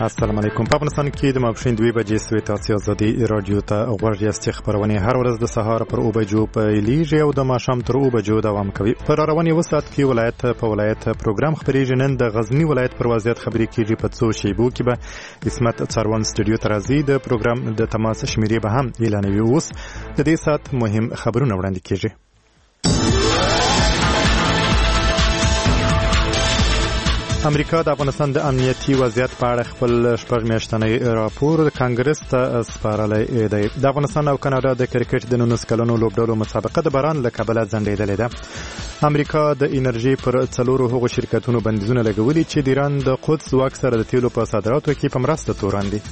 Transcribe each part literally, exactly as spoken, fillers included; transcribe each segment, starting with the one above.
السلام علیکم. په افغانستان کې د ماپښین دوه بجې سوي تاسو ازادي رادیو ته غوږ یاست. خبرونه هر ورځ د سهار پر او بجو په لیږي او د ماښام تر او بجو دوام کوي. پر رواني وسات کې ولایت په ولایت پروګرام خبرېږي. نن د غزنی ولایت پر وضعیت خبرې کیږي. په څو شیبو کې به اسمت څاروان سټوډیو ته راځي. د پروګرام د تماس شمیرې به هم اعلانوي. اوس د دې سات مهم خبرونه وړاندې کیږي. امریکا د افغانستان د امنیتي وضعیت په اړه خپل شپږ میاشتنی راپور کانګرس ته سپارلی دی. د افغانستان او کاناډا د کرکټ د نولس کلنو لوبډلو مسابقه د باران له کبله ځنډېدلې ده. امریکا د انرژي پر څلورو هغو شرکتونو بندیزونه لګولي چې د ایران د قدس واک سره د تیلو په صادراتو کې په مرسته تورن دي.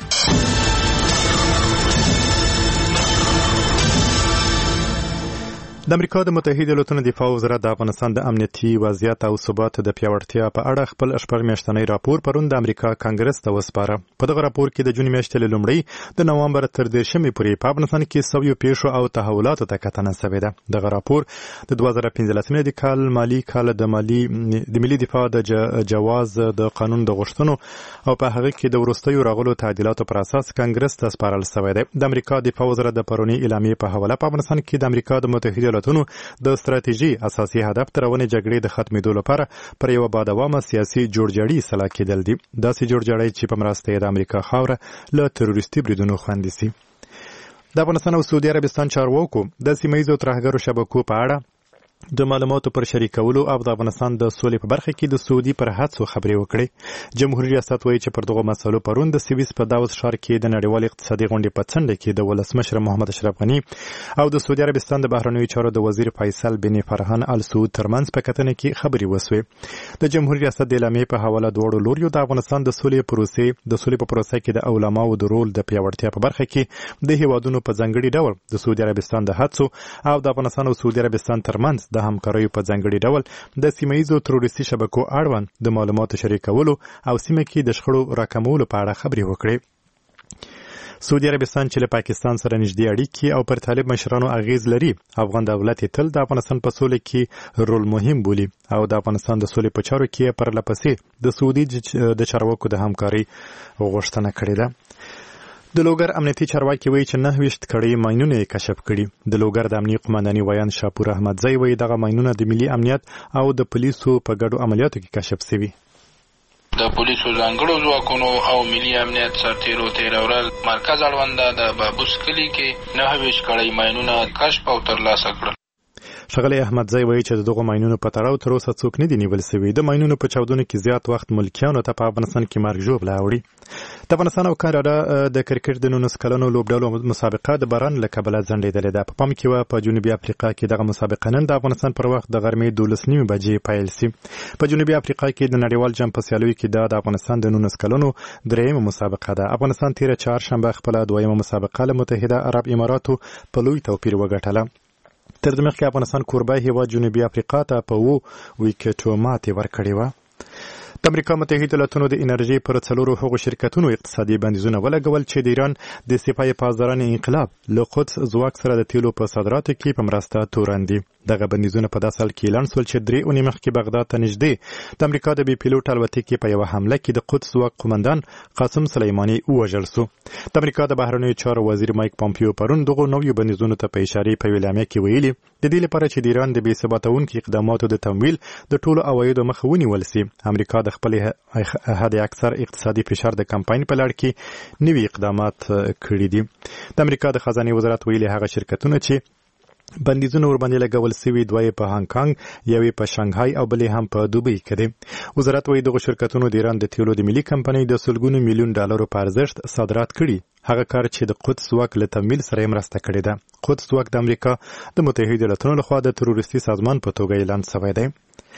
د امریکا د متحده ایالاتونو دفاع وزارت د افغانستان د امنیتي وضعیت او ثبات د پیاوړتیا په اړه خپل شپږ میاشتنی راپور پرون د امریکا کانګرس ته وسپاره. په دغه راپور کې د جون میاشتې له لومړۍ د نوامبر تر دېرشمې پورې په افغانستان کې سویو پیښو او تحولاتو ته کتنه شوې ده. دغه راپور د دوه زره پنځلسمې د کال مالي کال د مالي د ملي دفاع د جواز د قانون د غوښتنو او په هغه کې د وروستیو راغلو تعدیلاتو پر اساس کانګرس ته سپارل شوی دی. د امریکا دفاع وزارت د پرونی اعلامیې په حواله په افغانستان کې د امریکا د متحده ایالاتونو د ستراتیژي اساسي هدف تر روانې جګړې د ختمېدو لپاره پر یوه بادوامه سیاسي جوړجاړي سلا کېدل دي. داسې جوړجاړی چې په مرسته یې د امریکا خاوره له تروریستي بریدونو خوندي سي. د افغانستان او سعودي عربستان چارواکو د سیمه ییزو ترهګرو شبکو په اړه د معلوماتو پر شریکولو او د افغانستان د سولې په برخه کې د سعودي پر هڅو خبرې وکړې. جمهوریت ریاست وایي چې پر دغو مسلو پرون د سویس په داوس ښار کې د نړیوال اقتصادي غونډې په څنډه کې د ولسمشر محمد اشرف غني او د سعودي عربستان د بهرنیو چارو د وزیر فیصل بن فرحان ال سعود ترمنځ په کتنه کې خبرې وسوې. د جمهوریت ریاست د اعلامیې په حواله دواړو لوریو د افغانستان د سولې پروسې د سولې په پروسه کې د علماو د رول د پیاوړتیا په برخه کې د هیوادونو په ځانګړي ډول د سعودي عربستان د هڅو او د افغانستان او سعودي عربستان ترمنځ د همکاریو په ځانګړي ډول د سیمه ییزو تروریستي شبکو اړوند د معلوماتو شریکولو او سیمه کې د شخړو راکمولو په اړه خبرې وکړې. سعودي عربستان چې له پاکستان سره نږدې اړیکې او پر طالب مشرانو اغیز لري، افغان دولت تل د افغانستان په سولې کې رول مهم بولي او د افغانستان د سولې په چارو کې پرله پسې د سعودي د چارواکو د همکارۍ غوښتنه کړې ده. د لوګر امنیتي چارواکي وایي چې نهه ویشت کړۍ ماینونه یې کشف کړي. د لوګر د امنیي قمنداني ویان شاپور احمدزی وایي دغه ماینونه د ملي امنیت او د پولیسو په ګډو عملیاتو کې کشف شوي. د پولیسو ځانګړو ځواکونو او ملي امنیت سرتیرو تېرورل مرکز اړونده د بابوس کلي کې نهه ویشت کړۍ ماینونه کشف او ترلاسه کړل. ښاغلی احمدزی وایي چې د دغو ماینونو په تړاو تر اوسه څوک نه دي نیول سوي. د ماینونو په چاودنو کې زیات وخت ملکیانو ته په افغانستان کې مرګ ژوبله اوړي. د افغانستان او کاناډا د کرکټ د نولس کلنو لوبډلو مسابقه د باران له کبله ځنډېدلې ده. په پام کې وه په جنوبي افریقا کې دغه مسابقه نن د افغانستان پر وخت د غرمې دولس نیمې بجې پیل سي. په جنوبي افریقا کې د نړیوال جام په سیالیو کې دا د افغانستان د نولس کلنو درېیمه مسابقه ده. افغانستان تېره چهارشنبه خپله دویمه مسابقه له متحده عرب اماراتو په لوی توپیر وګټله. تر دې مخکې افغانستان کوربه هیواد جنوبي افریقا ته په اوو ویکټو ماتې ورکړې وه. د امریکا متحده ایالاتونو د انرژي پر څلورو هغو شرکتونو اقتصادي بندیزونه ولګول چې د ایران د سپاه پاسداران انقلاب له قدس ځواک سره د تیلو په صادراتو کې په مرسته تورن دي. دغه بندیزونه په داسې حال کې اعلان شول چې درې اونۍ مخکې بغداد ته نږدې د امریکا د بې پیلوټ الوتکې په یوه حمله کې د قدس ځواک قمندان قاسم سلیماني ووژل سو. د امریکا د بهرنیو چارو وزیر مایک پامپیو پرون دغو نویو بندیزونو ته په اشارې په اعلامیه کې ویلي د دې لپاره چې د ایران د بې ثباتونکو اقداماتو د تمویل د ټولو عوایدو مخه ونیول سي. امریکا د خپل حد اکثر اقتصادي فشار د کمپاین په لړ کې نوي اقدامات کړي دي. د امریکا د خزانې وزارت ویلي هغه شرکتونه چې بندیزونه ورباندې لګول سوي دوه یې په هانګ کانګ، یوې په شانګهای او بلې هم په دوبۍ کې دي. وزارت وایي دغو شرکتونو د ایران د تیلو د ملي کمپنۍ د سلګونو میلیون ډالرو په ارزښت صادرات کړي. هغه کار چې د قدس ځواک له تمویل سره یې مرسته کړې ده. قدس ځواک د امریکا د متحده ایالاتونو لخوا د تروریستي سازمان په توګه اعلان شوی دی.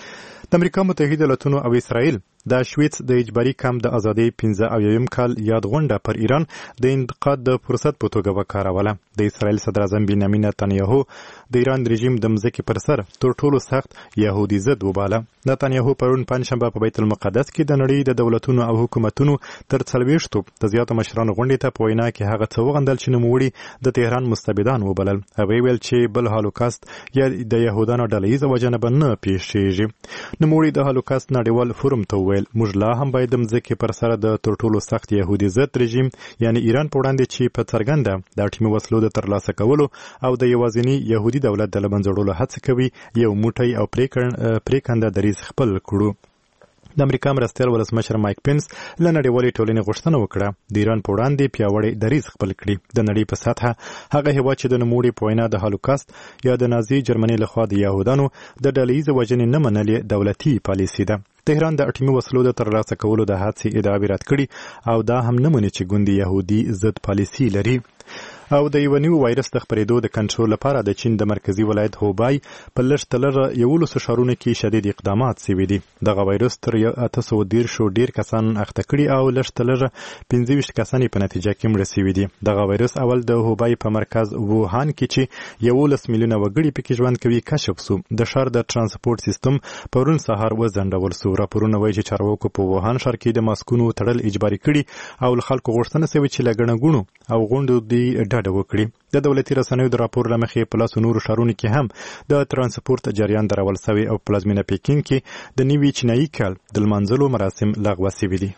د امریکا متحده ایالاتونو او اسرائیل د شویц د اجباري کمپ د ازادۍ پنځه اویایم کال یاد غونډه پر ایران د انتقاد د فرصت په توګه وکاروله. د اسرائیل صدر اعظم بنیامین نتانیاهو د ایران رژیم د مځکې پر سر تر ټولو سخت یهودي ضد وباله. نتانیاهو پرون پنجشنبه په بیت المقدس کې د نړۍ د دولتونو او حکومتونو تر څلوېښتو د زیاتو مشرانو غونډې ته په وینا کې هغه څه وغندل چې نوموړي د تهران مستبدان وبلل. هغوی ویل چې بل هالوکاست یا د یهودانو ډله ییزه وجنه به نه پیښیږي. نوموړي د هالوکاست نړیوال فورم ته وویل موږ لا هم باید د مځکې پر سر د تر ټولو سخت يهودي ضد رژیم یعنی ایران په وړاندې چې په څرګنده د اټومي وسلو د ترلاسه کولو او د یوازینی يهودي دولت د لمنځه وړلو هڅه کوي یو موټی او پریکنده دریځ خپل کړو. د امریکا مرستیال ولسمشر مایک پینس له نړیوالې ټولنې غوښتنه وکړه د ایران په وړاندې پیاوړی دریځ خپل کړي. د نړۍ په سطحه هغه هیواد چې د نوموړي په وینا د هالوکاست یا د نازي جرمني لخوا د يهودانو د ډلهییزې وژنې نه منلې دولتي پالیسي ده. تهران د اټومي وسلو د ترلاسه کولو د هڅې ادعا رد کړي او دا هم نه مني چې ګوند يهودي ضد پالیسي لري. او د یو نوي وایرس د خپرېدو د کنټرول لپاره د چین د مرکزی ولایت هوبای په لږترلږه یولسو ښارونو کې شدید اقدامات شوي دي. دغه وایرس تر اته سوه دېرش ډېر کسان اخته کړي او لږترلږه پنځه ویشت کسان په نتیجه کې مړه شوي دي. دغه وایرس اول د هوبای په مرکز ووهان کې چې یولس میلیونه وګړي پکې ژوند کوي کشف شو. د ښار د ترانسپورت سیستم پرون سهار وځنډول شو. راپورونه وایي چې چارواکو په ووهان ښار کې د ماسکونو تړل اجباري کړي او له خلکو غوښتنه شوې چې له ګڼه ګوڼو او غونډو دې ډډه وکړي. د دولتي رسنیو د راپور له مخې په لاسو نورو ښارونو کې هم د ترانسپورت جریان درول شوی او پلازمینه پیکین کې د نوي چینایي کال د لمانځلو مراسم لغوه شوي دي.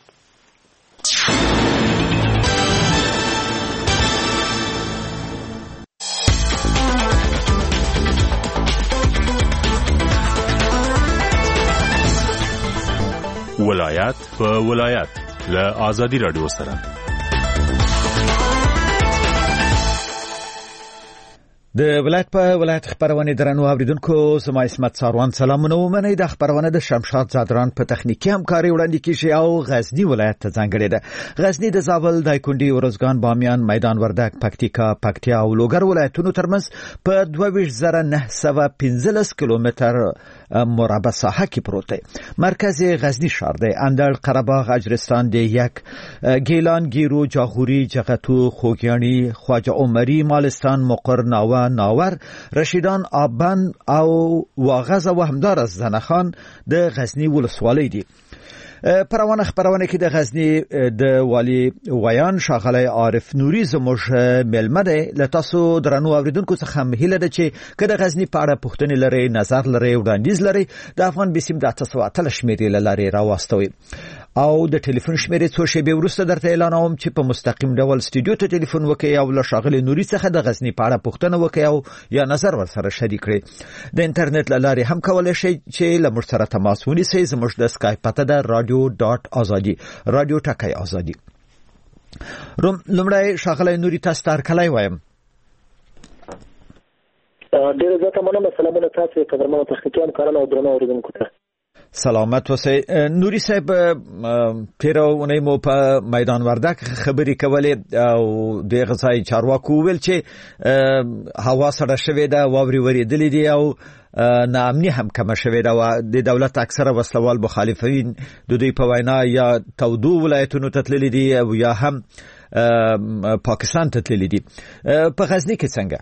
ولایت په ولایت له آزادي رادیو سره د ولایت په ولایت خبرونه درنو اوریدونکو زما اسمت ساروان سلامونه ومنئ. د خبرونه د شمشاد زادران په تخنیکی همکاري وړاندې کیږي او غزنی ولایت ته ځانګړې ده. غزنی د زابل، دایکنډي، ورزګان، بامیان، میدان وردګ، پکتیکا، پکتیا او لوګر ولایتونو ترمنځ په دوه ویشت زره نه سوه پنځلس کیلومتر مربع ساحه کې پروت دی. مرکز غزنی ښار دی. اندړ، قره‌باغ، اجرستان دی، یک ګیلان، ګیرو، جاغوري، جغتو، خوږیاڼي، خواجه عمري، مالستان، مقر، ناوه، ناور، رشیدان، آبان او واغز او همدارس زنخان د غزنی ولسوالۍ دي. پروانه خبرونه کې د غزنی د والی ویان ښاغلی عارف نوري زموږ ملمه دی. له تاسو درنو اوریدونکو څخه هیله ده چې که د غزنی په اړه پوښتنې لرئ، نظر لرئ، وړاندیز لرئ، د افغان بسیم د اته سوه اتلس شمېرې له لارې راواستوئ او د ټلیفون شمیرې څو شېبې وروسته درته اعلانوم چې په مستقیم ډول سټوډیو ته ټلیفون وکړئ او له ښاغلي نوري څخه د غزنی په اړه پوښتنه وکړئ او یا نظر ورسره شریک کړئ. د انټرنیټ له لارې هم کولی شئ چې له موږ سره تماس ونیسئ. زموږ د سکایپ پته ده رادیو ډاټ ازادي، رادیو ټکی ازادي. لومړی ښاغلی نوري تاسو ته هرکلی وایم. ډېره زیاته مننه. سلامونه تاسو قدرمنو تخنیکي همکارانو او درنو اورېدونکو ته. سلامت اوسئ. نوري صاحب، تیره اونۍ مو په میدان وردګ خبرې کولې او دغه ځای چارواکو وویل چې هوا سړه شوې ده، واورې ورېدلې دي او ناامني هم کمه شوې ده. د دولت اکثره وسلوال مخالفین د دوی په وینا یا تودو ولایتونو ته تللي دي او یا هم پاکستان ته تللي دي. په غزني کې څنګه؟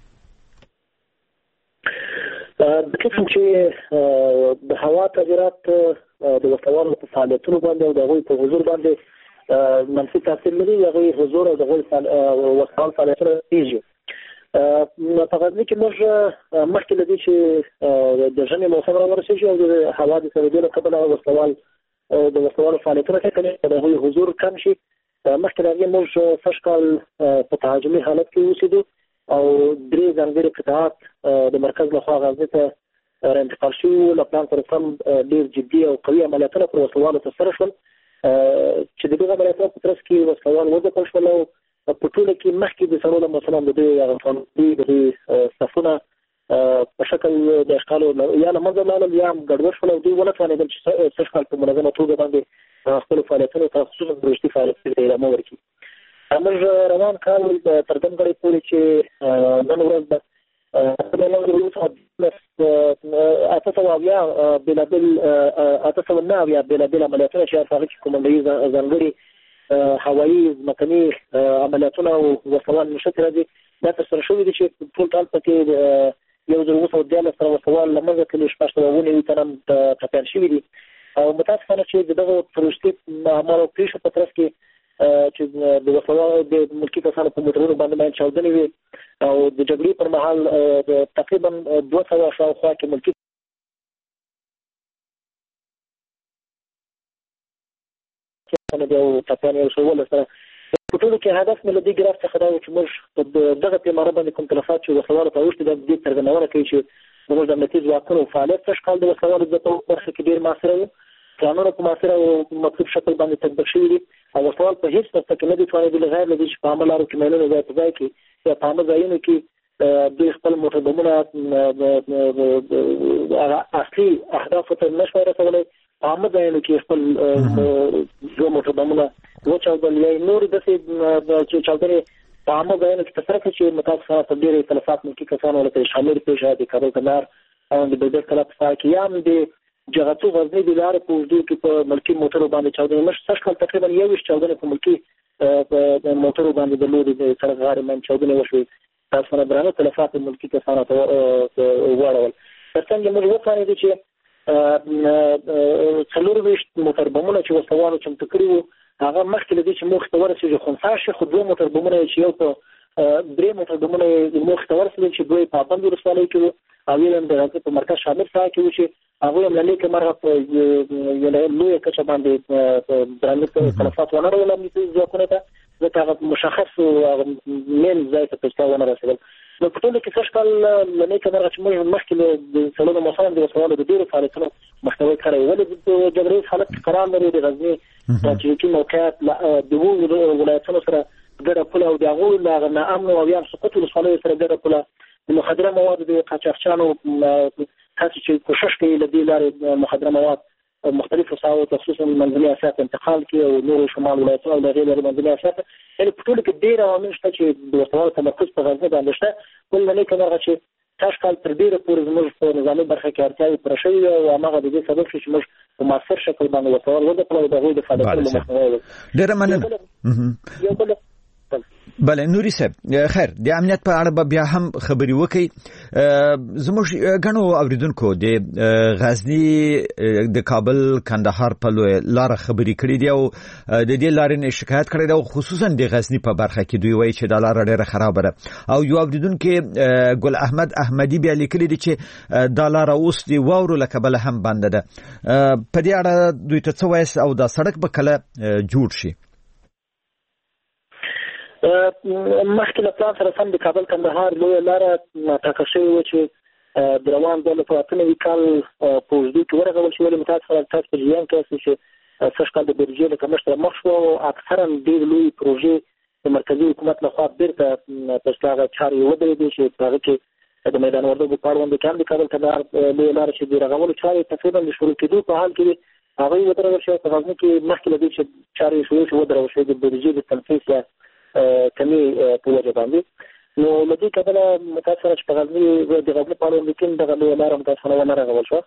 د کوم چې د هوا تغیرات د وسلوالو په فعالیتونو باندې او د هغوی په حضور باندې منفي تاثیر لري. هغوی حضور او د هغوی وسلوال فعالیتونه کېږي. په غزني کې موږ مخکې له دې چې د ژمي موسم راورسېږي او د هوا د سړېدو له کبله وسلوال د وسلوالو فعالیتونه کوي، د هغوی حضور کم شي. مخکې له هغې موږ سږ کال په تهاجمي حالت کې اوسېدو او درې ځانګړي قطاعات د مرکز لخوا غزني ته انتقال شوي وو. له پلان سره سم ډېر جدي او قوي عملیاتونه پر وسلوالو ترسره شول چې د دغو عملیاتونو په ترڅ کې وسلوال وځپل شول او په ټوله کې مخکې د سړو له مثلا د دوی هغه فعالي د دوی صفونه په شکل د اشکالو یا له منځه لاړل یا هم ګډوډ شول او دوی ونه توانېدل چې سږ کال په منظمه توګه باندې خپلو فعالیتونو ته خصوصا د رشدي فعالیتونو ته ادامه ورکړي. موږ روان کال تر دمګړۍ پورې چې نن ورځ به اته سوه اویا بېلابېل اته سوه نه اویا بېلابېل عملیاتونه چې هغه کې کومندایي ځانګړي هوایي ځمکني عملیاتونه او وسلوال نښتې راځي دا ترسره شوي دي چې ټول ټال پکې یو زر اووه سوه دیارلس سره وسلوال له منځه تللي، شپږ سوه اووه نوي تنه ټپیان شوي دي. او متاسفانه چې د دغو تروریستي اعمالو پېښو په ترڅ کې چې د وسلوالو د ملکي کسانو په موټرونو باندې باید چاودنې وي او د جګړې پر مهال تقریبا دوه سوه شاوخوا کې ملکي نه دی او ټاپیان یو څو ولس سره په ټولو کې هدف مې له دې ګراف څخه دا و چې موږ په دغه پیمانه باندې کوم تلفات چې وسلوالو ته اوښتي د دې څرګندونه کوي چې زموږ د امنیتي ځواکونو فعالیت سږ کال د وسلوالو د برخه کې ډېر موثره و، پلانونه په موثره او مطلوب شکل باندې تطبیق شوي دي او وسلوال په هېڅ نقطه کې نه دي توانېدلي غیر له دې چې په عامه لارو کې میلونه ځای په ځای کړي یا په عامه ځایونو کې دوی خپل موټر بمونه اصلي اهدافو ته نه شوای رسولی، په عامه ځایونو کې خپل دوه موټر بمونه وچاودل یا نورې داسې چاودنې په عامه ځایونو کې ترسره کړي چې متاسفانه په ډېرې تلفات ملکي کسانو ورته شامل پېښه د کابل کندهار او د بېدر کلا په ساحه کې یا هم د جغتو غزني د لارې په اوږدو کې په ملکي موټرو باندې چاودنې موږ سږ کال تقریبا یوویشت چاودنې په ملکي موټرو باندې درلودې د سړک غاړې باندې چاودنې وشوې، متاسفانه درانه تلفات ملکي کسانو ته واړول. تر څنګ موږ وتوانېدو چې څلورویشت موټر بمونه چې وسلوالو چمتو کړي وو هغه مخکې له دې چې موخې ته ورسېږي خنثی شي، خو دوه موټر بمونه یې چې یو په درې موټر بمونه یې موخې ته ورسېدل چې دوی په پابند ولسوالۍ کې وو او یو هم د غزني په مرکز شامل ساحه کې وو چې هغوی هم له نیکه مرغه په یوه لویه کچه باندې درانه تلفات ونه راوړل امنیتي ځواکونو ته، ځکه هغه مشخص مین ځای ته په اشتباه ونه رسېدل. نو په ټولو کې سږ کال له نیکه مرغه چې موږ مخکې له څلورو موسمو د وسلوالو د ډېرو فعالیتونو مخنیوی کړی، ولې د جګړیز حالت کې قرار لري د غزني ستراتیژیکي موقعیت د اوو ولایتونو سره ګډه پوله او د هغوی له ناامنو او یا سقوط ولسوالیو سره ګډه پوله د مخدره موادو د قاچاقچیانو هڅې چې کوشش کوي له دې لارې مخدره مواد مختلفو ساحو خصوصا منځني اسیا ته انتقال کړي او نورو شمال ولایتونو او د هغې لارې منځني اسیا ته، یعنې په ټولو کې ډېر عوامل شته چې د وسلوالو تمرکز په غزني باندې شته. بل له نیکه مرغه چې سږ کال تر ډېره پورې زموږ په نظامي برخه کې اړتیاوې پوره شوې وې او هماغه د دې سبب شو چې موږ په مؤثر شکل باندې وسلوال وځپل او د هغوی د فعالیتونو مخنیوی وکړو. ډېره مننه. یو بل بله نوري صاحب، خیر د امنیت په اړه به بیا هم خبرې وکړي. زموږ ګڼو اوریدونکو د غزني د کابل کندهار په لویه لاره خبرې کړې دي او د دې لارې نه شکایت کړی دی او خصوصا د غزني په برخه کې دوی وایي چې دا لاره ډېره خرابه ده او یو اوریدونکي ګل احمد احمدي بیا لیکلي دي چې دا لاره اوس د واورو له کبله هم بنده ده. په دې اړه دوی ته څه وایي او دا سړک به کله جوړ شي؟ مخکې له پلان سره سم د کابل کندهار لویه لاره ټاکل شوې وه چې د روان دوه لسه اته نوي کال په اوږدو کې ورغول شي، ولې متاسفانه تاسو په جریان کې یاست چې سږ کال د بودیجې له کمښت سره مخ شو او اکثرا ډېر لوی پروژې د مرکزي حکومت لخوا بیرته په هغه چارې ودرېدې چې په هغه کې د میدان وردګو په اړوند کې هم د کابل کندهار لویه لاره چې د رغولو چارې تقریبا د شروع کېدو په حال کې دي هغوی ودرول شوی. په غزني کې مخکې له دې چې چارې شروع شي ودرول شوی د بودیجې د تنفیذ یا کمی په وجه باندې، نو له دې کبله متاسفانه چې په غزني د غزني په اړوند کې دغه لویه لاره متاسفانه ونه رغول شوه.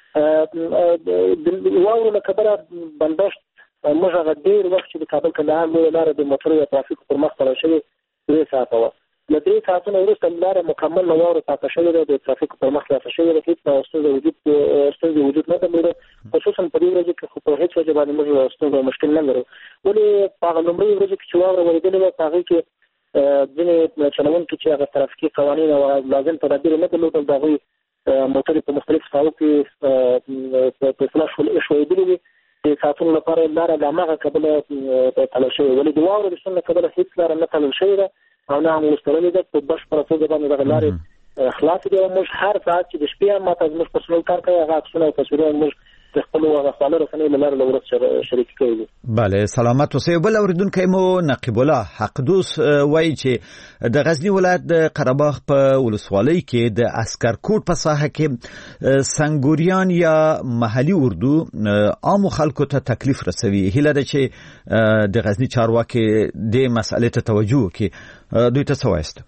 د واورو له کبله بندښت موږ هغه ډېر وخت چې د کابل کندهار لویه لاره د موټرو یا ترافیکو پر مخ تړل شوې درې ساعته وه، له درې ساعتونو وروسته لاره مکمل له واورو پاکه شوې ده، د ترافیکو پر مخ خلاصه شوې ده، هېڅ ستونزه وجود ستونزې وجود نه درلوده، خصوصا په دې ورځو کې خو په هېڅ وجه باندې موږ ستونزه او مشکل نه لرو. ولې په هغه لومړۍ ورځو کې چې واوره ورېدلې وه په هغې کې ځینې چلوونکي چې هغه ترافیکي قوانین او لازم تدابیر یې نه درلودل د هغوی موټرې په مختلفو ساحو کې په اصلاح ښویېدلې وې، د ساعتونو لپاره لاره د هماغه کبله تړل شوې، ولې د واورو د شتون له کبله هېڅ لاره نه تړل شوې ده او نه هم اوس تړلې ده، په بشپړه توګه باندې دغه لارې خلاصې دي او موږ هر ساعت چې د شپې هم ماته زموږ پرسونل کار کوي هغه عکسونه او تصویرونه موږ د خپلو هغه خواله رسنیو له لارې له ورځ شریکي کوي دي. بله سلامت اوسئ. بل اورېدونکی مو نقیب الله حقدوس وایي چې د غزني ولایت د قرهباغ په ولسوالۍ کې د عسکرکوټ په ساحه کې سنګوریان یا محلي اردو عامو خلکو ته تکلیف رسوي. هیله ده چې د غزني چارواکي دې مسئلې ته توجه وکړي. دوی ته څه وایست؟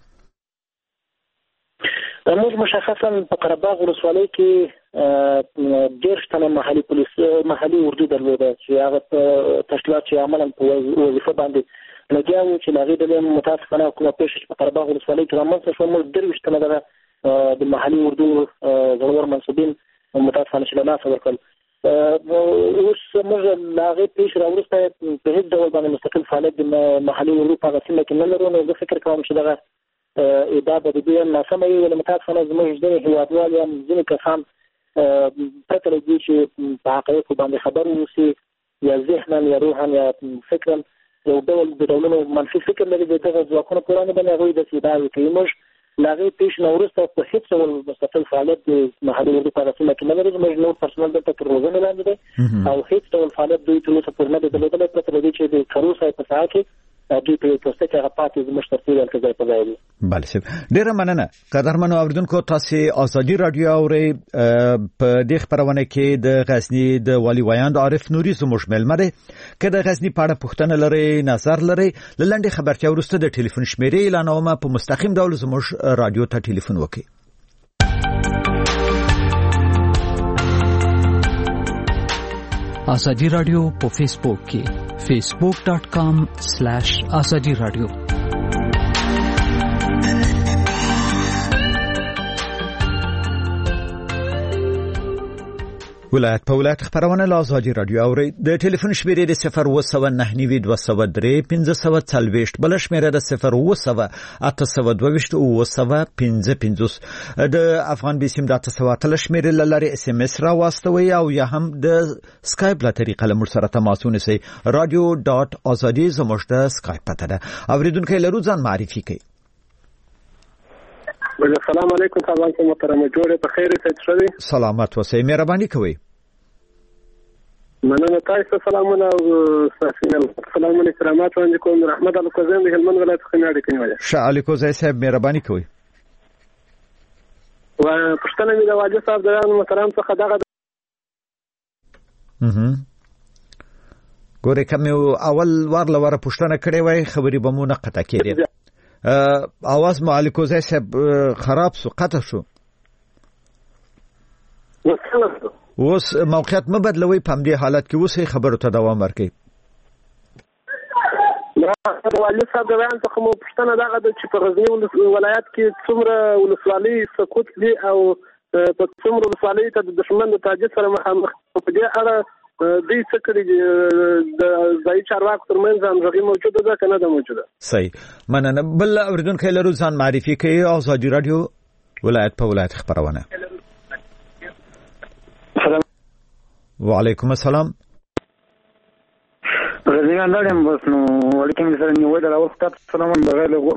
موږ مشخصا په قرهباغ ولسوالۍ کې دېرش تنه محلي پولیس محلي اردو درلوده چې هغه تشکیلات چې عملا په وظیفه باندې لګیا وو چې له هغې ډلې متاسفانه کومه پېښه چې په قرهباغ ولسوالۍ کې رامنځته شوه موږ درویشت تنه دغه د محلي اردو زړور منصوبین متاسفانه چې له لاسه ورکړل. اوس موږ له هغې پېښې راوروسته په هېڅ ډول باندې مستقل فعالیت د محلي اردو په هغه سیمه کې نه لرو، نو زه فکر کوم چې دغه ادعا به د دوی هم ناسمه وي، ولې متاسفانه زموږ ځینې هېوادوال یا ځینې کسان پرته له دې چې په حقایقو باندې خبر واوسي یا ذهنا یا روحا یا فکرا یو ډول د ډولونو منفي فکر لري د دغه ځواکونو په وړاندې باندې هغوی داسې ادعاوې کوي. موږ له هغې پېښې نه وروسته په هېڅ ډول مستقل فعالیت د محلي اردو په هغه سیمه کې نه لري. زموږ نور پرسونل دلته تر روزنې لاندې دی او هېڅ ډول فعالیت دوی تر اوسه پورې نه دی درلودلی، پرته له دې چې د کروز صاحب په ساحه کې دوی په یو پوسته کې هغه پاتې زموږ تر څېړل کې ځای په ځای دي. بله صاحب، ډېره مننه. قدرمنو اورېدونکو، تاسې ازادي راډیو اورئ. په دې خپرونه کې د غزني د والي ویاند عارف نوري زموږ مېلمه دی. که د غزني په اړه پوښتنه لرئ، نظر لرئ، له لنډې خبرتیا وروسته د ټلیفون شمېرې اعلانوم، په مستقیم ډول زموږ راډیو ته ټلیفون وکړئ. ازادي راډیو په فیسبوک کې facebook dot com slash azadi radio. ولایت په ولایت خبرونه له ازادي راډیو اوري. د ټلیفون شمیرې د صفر اووه سوه نهه نوي دوه سوه درې پنځه سوه څلوېښت، بل شمیره د صفر اووه سوه اته سوه دوه ویشت اووه سوه پنځه پنځوس. د افغان بیسیم د اته سوه اتلس شمیرې له لارې اس ام اس را واستوي او یا هم د سکایپ له طریقه له موږ سره تماس ونیسئ. رادیو ډاټ ازادي زموږ د سکایپ پته ده. اوریدونکي لرو ځان معرفي کوي. السلام علیکم. تاسو محترم جوړه په خیر سره سلامت اوسئ، مهرباني کوئ. مننه. تاسو سلامونه او سلامونه کرامات وړاندې کوم. رحمت الله کوزم د هلمند ولایت څخه اړیکه نیولې. شاه علي کوزی صاحب مهرباني کوئ. و پښتنه مې د واجد صاحب د محترم څخه دغه اها ګوره کوم اول وار لوره پښتنه کړې وای خبري به مو نه قطع کړي. اواز مو علي کوزی صاحب خراب سو قطع شو. اوس موقعیت مه بدلوي، په همدې حالت کې اوس خبرو ته دوام ورکړئ. والي صاحب د بیان څخه مو پوښتنه دغه ده چې په غزني ولایت کې څومره ولسوالۍ سقوط دي او په څومره ولسوالۍ ته د دښمن د تهدید سره مخامخ. په دې اړه دوی څه کړي د ځایي چارواکو ترمنځ همغږي موجوده ده که نه ده موجوده؟ صحیح، مننه. بل اورېدونکی لرو، ځان معرفي کوي. ازادي راډیو ولایت په ولایت خبرونه. وعلیکم السلام. غزنیان داریم بس نو ولیکم سره نیوی در اول خطاب سلام بغیر لغو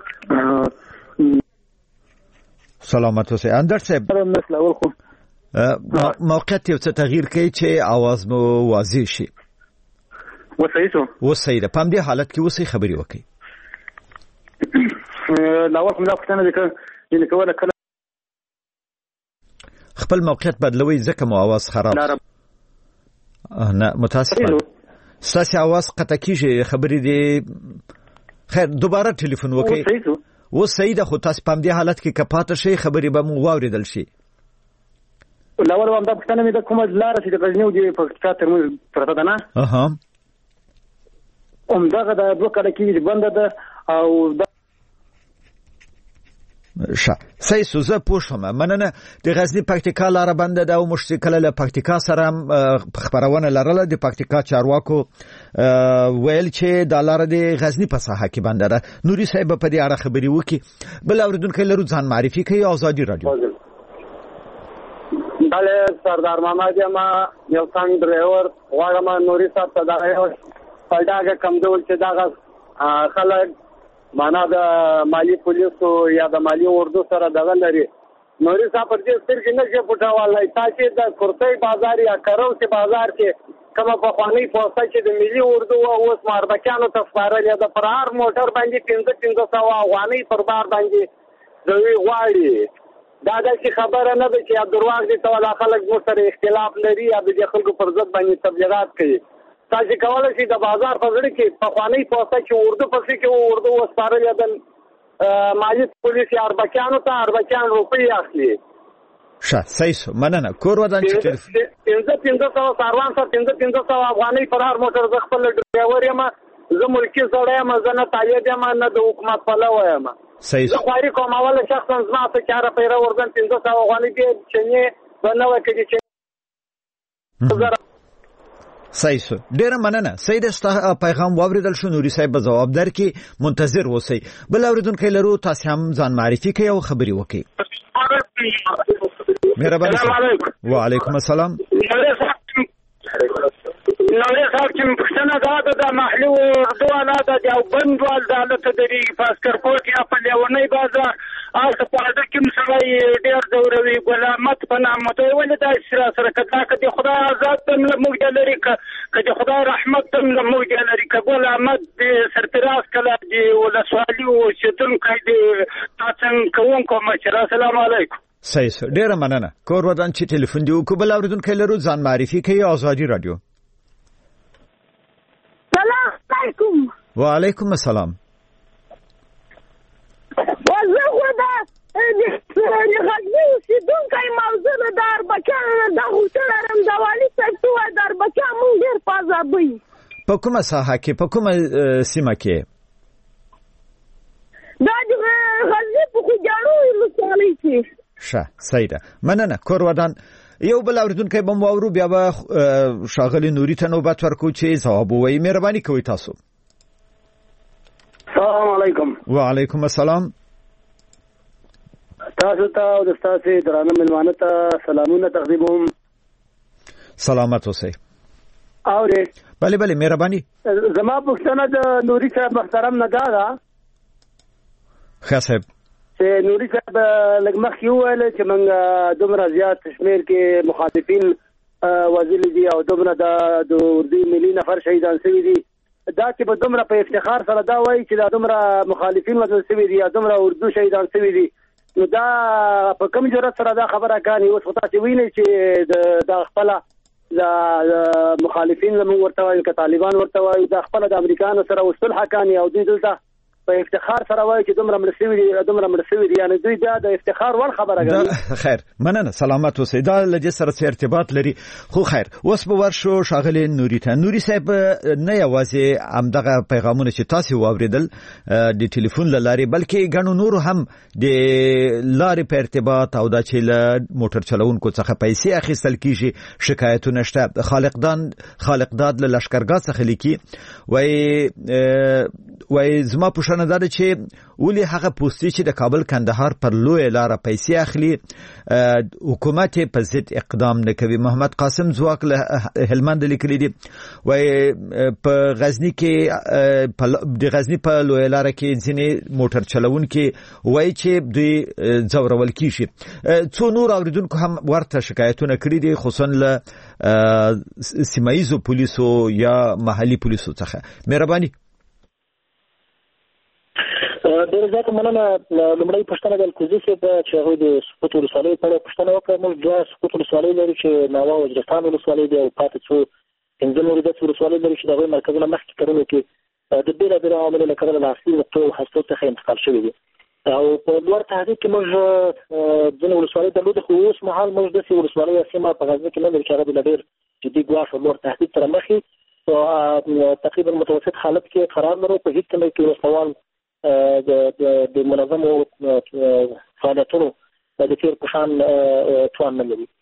سلامت اوسئ. اندر صاحب مثل اول خو موقعیت یو څه تغییر کوي چې आवाज مو واضح شي. وصحیح شو وصحیح ده. په همدې حالت کې اوسئ خبري وکړئ. لا اول کوم دا پوښتنه ده چې کوله کله خپل موقعیت بدلوي ځکه مو आवाज خراب نه متاسفم. ستاسو आवाज قطع کیږي، خبرې دي. خیر دوباره ټلیفون وکړئ. و صحیح ده، خو تاسو په دې حالت کې کپاته شي خبرې به مو واوریدل شي. لاول هم دا پښتنه مې د کومه لار چې د غزنی او د پکتیکا ترمنځ پرته ده نه اها هم دغه د دوه کال کې بنده ده او ښه صحیح سوزه پوښتنه. مننه. د غزنی پکتیکا لار بنده ده او مشتکل له پکتیکا سره خبرونه لرله. د پکتیکا چارواکو ویل چې د لار د غزنی په ساحه کې بنده ده. نوري صاحب په دې اړه خبري وکي. بل اوریدونکو لرو، ځان معرفي کوي. ازادي راډیو. بله سردار محمد یم، یو څنګ ډرایور غواړم نوري صاحب ته دغه یو پلټاګه کم ډول چې دغه خلک معنا د مالی پولیسو یا د مالی اردو سره دغه لري. نوري صاحب پر دې سترګې نه شي پټولای. تاسو د کورتۍ بازار یا کروسي بازار کې کومه پخوانۍ پوسټه چې د ملي اردو او اوس ماربکانو ته سپارلې ده پر هر موټر باندې پنځه پنځه سوه افغانۍ پر بار باندې دوی غواړي. دا داسې خبره نه ده چې یا درواغ دي ته دا خلک زموږ سره اختلاف لري یا د دې خلکو پر ضد باندې تبلیغات کوي. تاسو کولی شئ د بازار په زړه کې پخوانۍ پوسټه چې اردو پسې کې اردو وسپارلې ده مالی پولیس یا اربکیانو ته اربکیان روپۍ اخلي. ښه صحیح شو، مننه. کور ودان چې پنځه پنځه سوه ساروان سره پنځه پنځه سوه افغانۍ پر هر موټر. زه خپل ډرایور یم، زه ملکي سړی یم، زه نه طالب یم نه د حکومت پلوی یم. صحیح زه خواري کوم. اوله شخصا زما څه چاره پیره ورځم پنځه سوه افغانۍ دې چنې به نه وکړي چې صحیح شو. ډیره مننه. صحیح ده، ستا پیغام واوریدل شو. نوري صاحب به ځواب درکړي، منتظر اوسئ. بل اوریدونکي لرو، تاسو هم ځان معرفي کړئ او خبري وکړئ. مهرباني. وعلیکم السلام. نوري صاحب صاحب چې پښتنه دا د محلي اردو والا د یو بندوال د حالت دري پاسکرپوت یا په لیونی بازار آسه په اړه کوم سړی ډېر دوروي غلامت په نامه ته ولې دا سره سره کدا کدي خدای آزاد تم موږ لري کدي خدای رحمت تم موږ لري غلامت سرپراز کله دی ولا سوالي او شتون کړي تاسو کوم کوم چې السلام علیکم صحیح ډېر مننه کور ودان چې ټلیفون دی او کبل اوریدونکو لرو ځان معرفي کوي آزادي رادیو السلام علیکم وعلیکم السلام وزه خدا د غزنی اوسیدونکی موضوع د اربکیانو د هوټل رمزوالي سکتو د اربکیان مونږ ډېر پازابوي په کومه ساحه کې په کومه سیمه کې دا د غزنی په خوجانو ولسوالۍ کې ښه صحیح ده مننه کور ودان یو بل اوریدونکی به مو اورو بیا به ښاغلي نوري ته نوبت ورکو چې ځواب ووایي مهرباني کوئ تاسو السلام علیکم وعلیکم السلام تاسو ته او د تاسو درانه ملمانه ته سلامونه تقدیموم سلامت اوسئ اورې بله بله مهرباني زما پوښتنه د نوري صاحب محترم نه دا ده ښه صاحب چې نوري صاحب لږ مخکې وویل چې موږ دومره زیات شمېر کې مخالفین وژلي دي او دومره د اردو ملي نفر شهیدان شوي دي دا چې په دومره په افتخار سره دا وایي چې دا دومره مخالفین وژل شوي دي یا دومره اردو شهیدان شوي دي نو دا په کوم جرأت سره دا خبره کوي اوس خو تاسو وینئ چې د خپله د مخالفین زموږ ورته وایي که طالبان ورته وایي دا خپله د امریکایانو سره صلح کوي او دوی دلته په افتخار سره وایي چې دومره مړ شوي دي دومره مړ شوي دي یعنې دوی دا د افتخار وړ خبره کوي خیر مننه سلامت اوسئ دا له دې سره څه ارتباط لري خو خیر اوس به ورشو ښاغلي نوري ته نوري صاحب نه یوازې همدغه پیغامونه چې تاسو واوریدل د ټلیفون له لارې بلکې ګڼو نورو هم د لارې په ارتباط او دا چې له موټر چلوونکو څخه پیسې اخیستل کیږي شکایتونه شته خالقدان خالقداد له لشکرګاه څخه لیکي وایي وایي زما پوښتنه دا ده چې ولې هغه پوستې چې د کابل کندهار پر لویه لاره پیسې اخلي حکومت په ضد اقدام نه کوي محمد قاسم ځواک له هلمند لیکلي دي وایي په غزنی کې د غزنی په لویه لاره کې ځینې موټر چلوونکي وایي چې دوی ځورول کیږي څو نور اوریدونکو هم ورته شکایتونه کړي دي خصوصا له سیمه ییزو پولیسو یا محلي پولیسو څخه مهرباني ډېر زیات مننه لومړی پوښتنه د الکوزي صاحب چې هغوی د سقوط ولسوالۍ په اړه پوښتنه وکړه موږ دوه سقوط ولسوالۍ لرو چې ناوه وزیرستان ولسوالۍ دی او پاتې څو پنځه نورې داسې ولسوالۍ لرو چې د هغوی مرکزونه مخکې کلونو کې د بېلابېلو عواملو له کبله له اصلي نقطو او هستو څخه انتقال شوي دي او په لوړ تحقیق کې موږ ځینې ولسوالۍ درلودې خو اوس مهال موږ داسې ولسوالۍ یا سیمه په غزني کې نه لرو چې هغه د ډېر جدي ګواښ او لوړ تحقیق سره مخ وي تقریبا متوسط حالت کې قرار لرو په هیڅ کلي کې وسوال د منظمو فعالیتونو د تیر په شان توان نه لري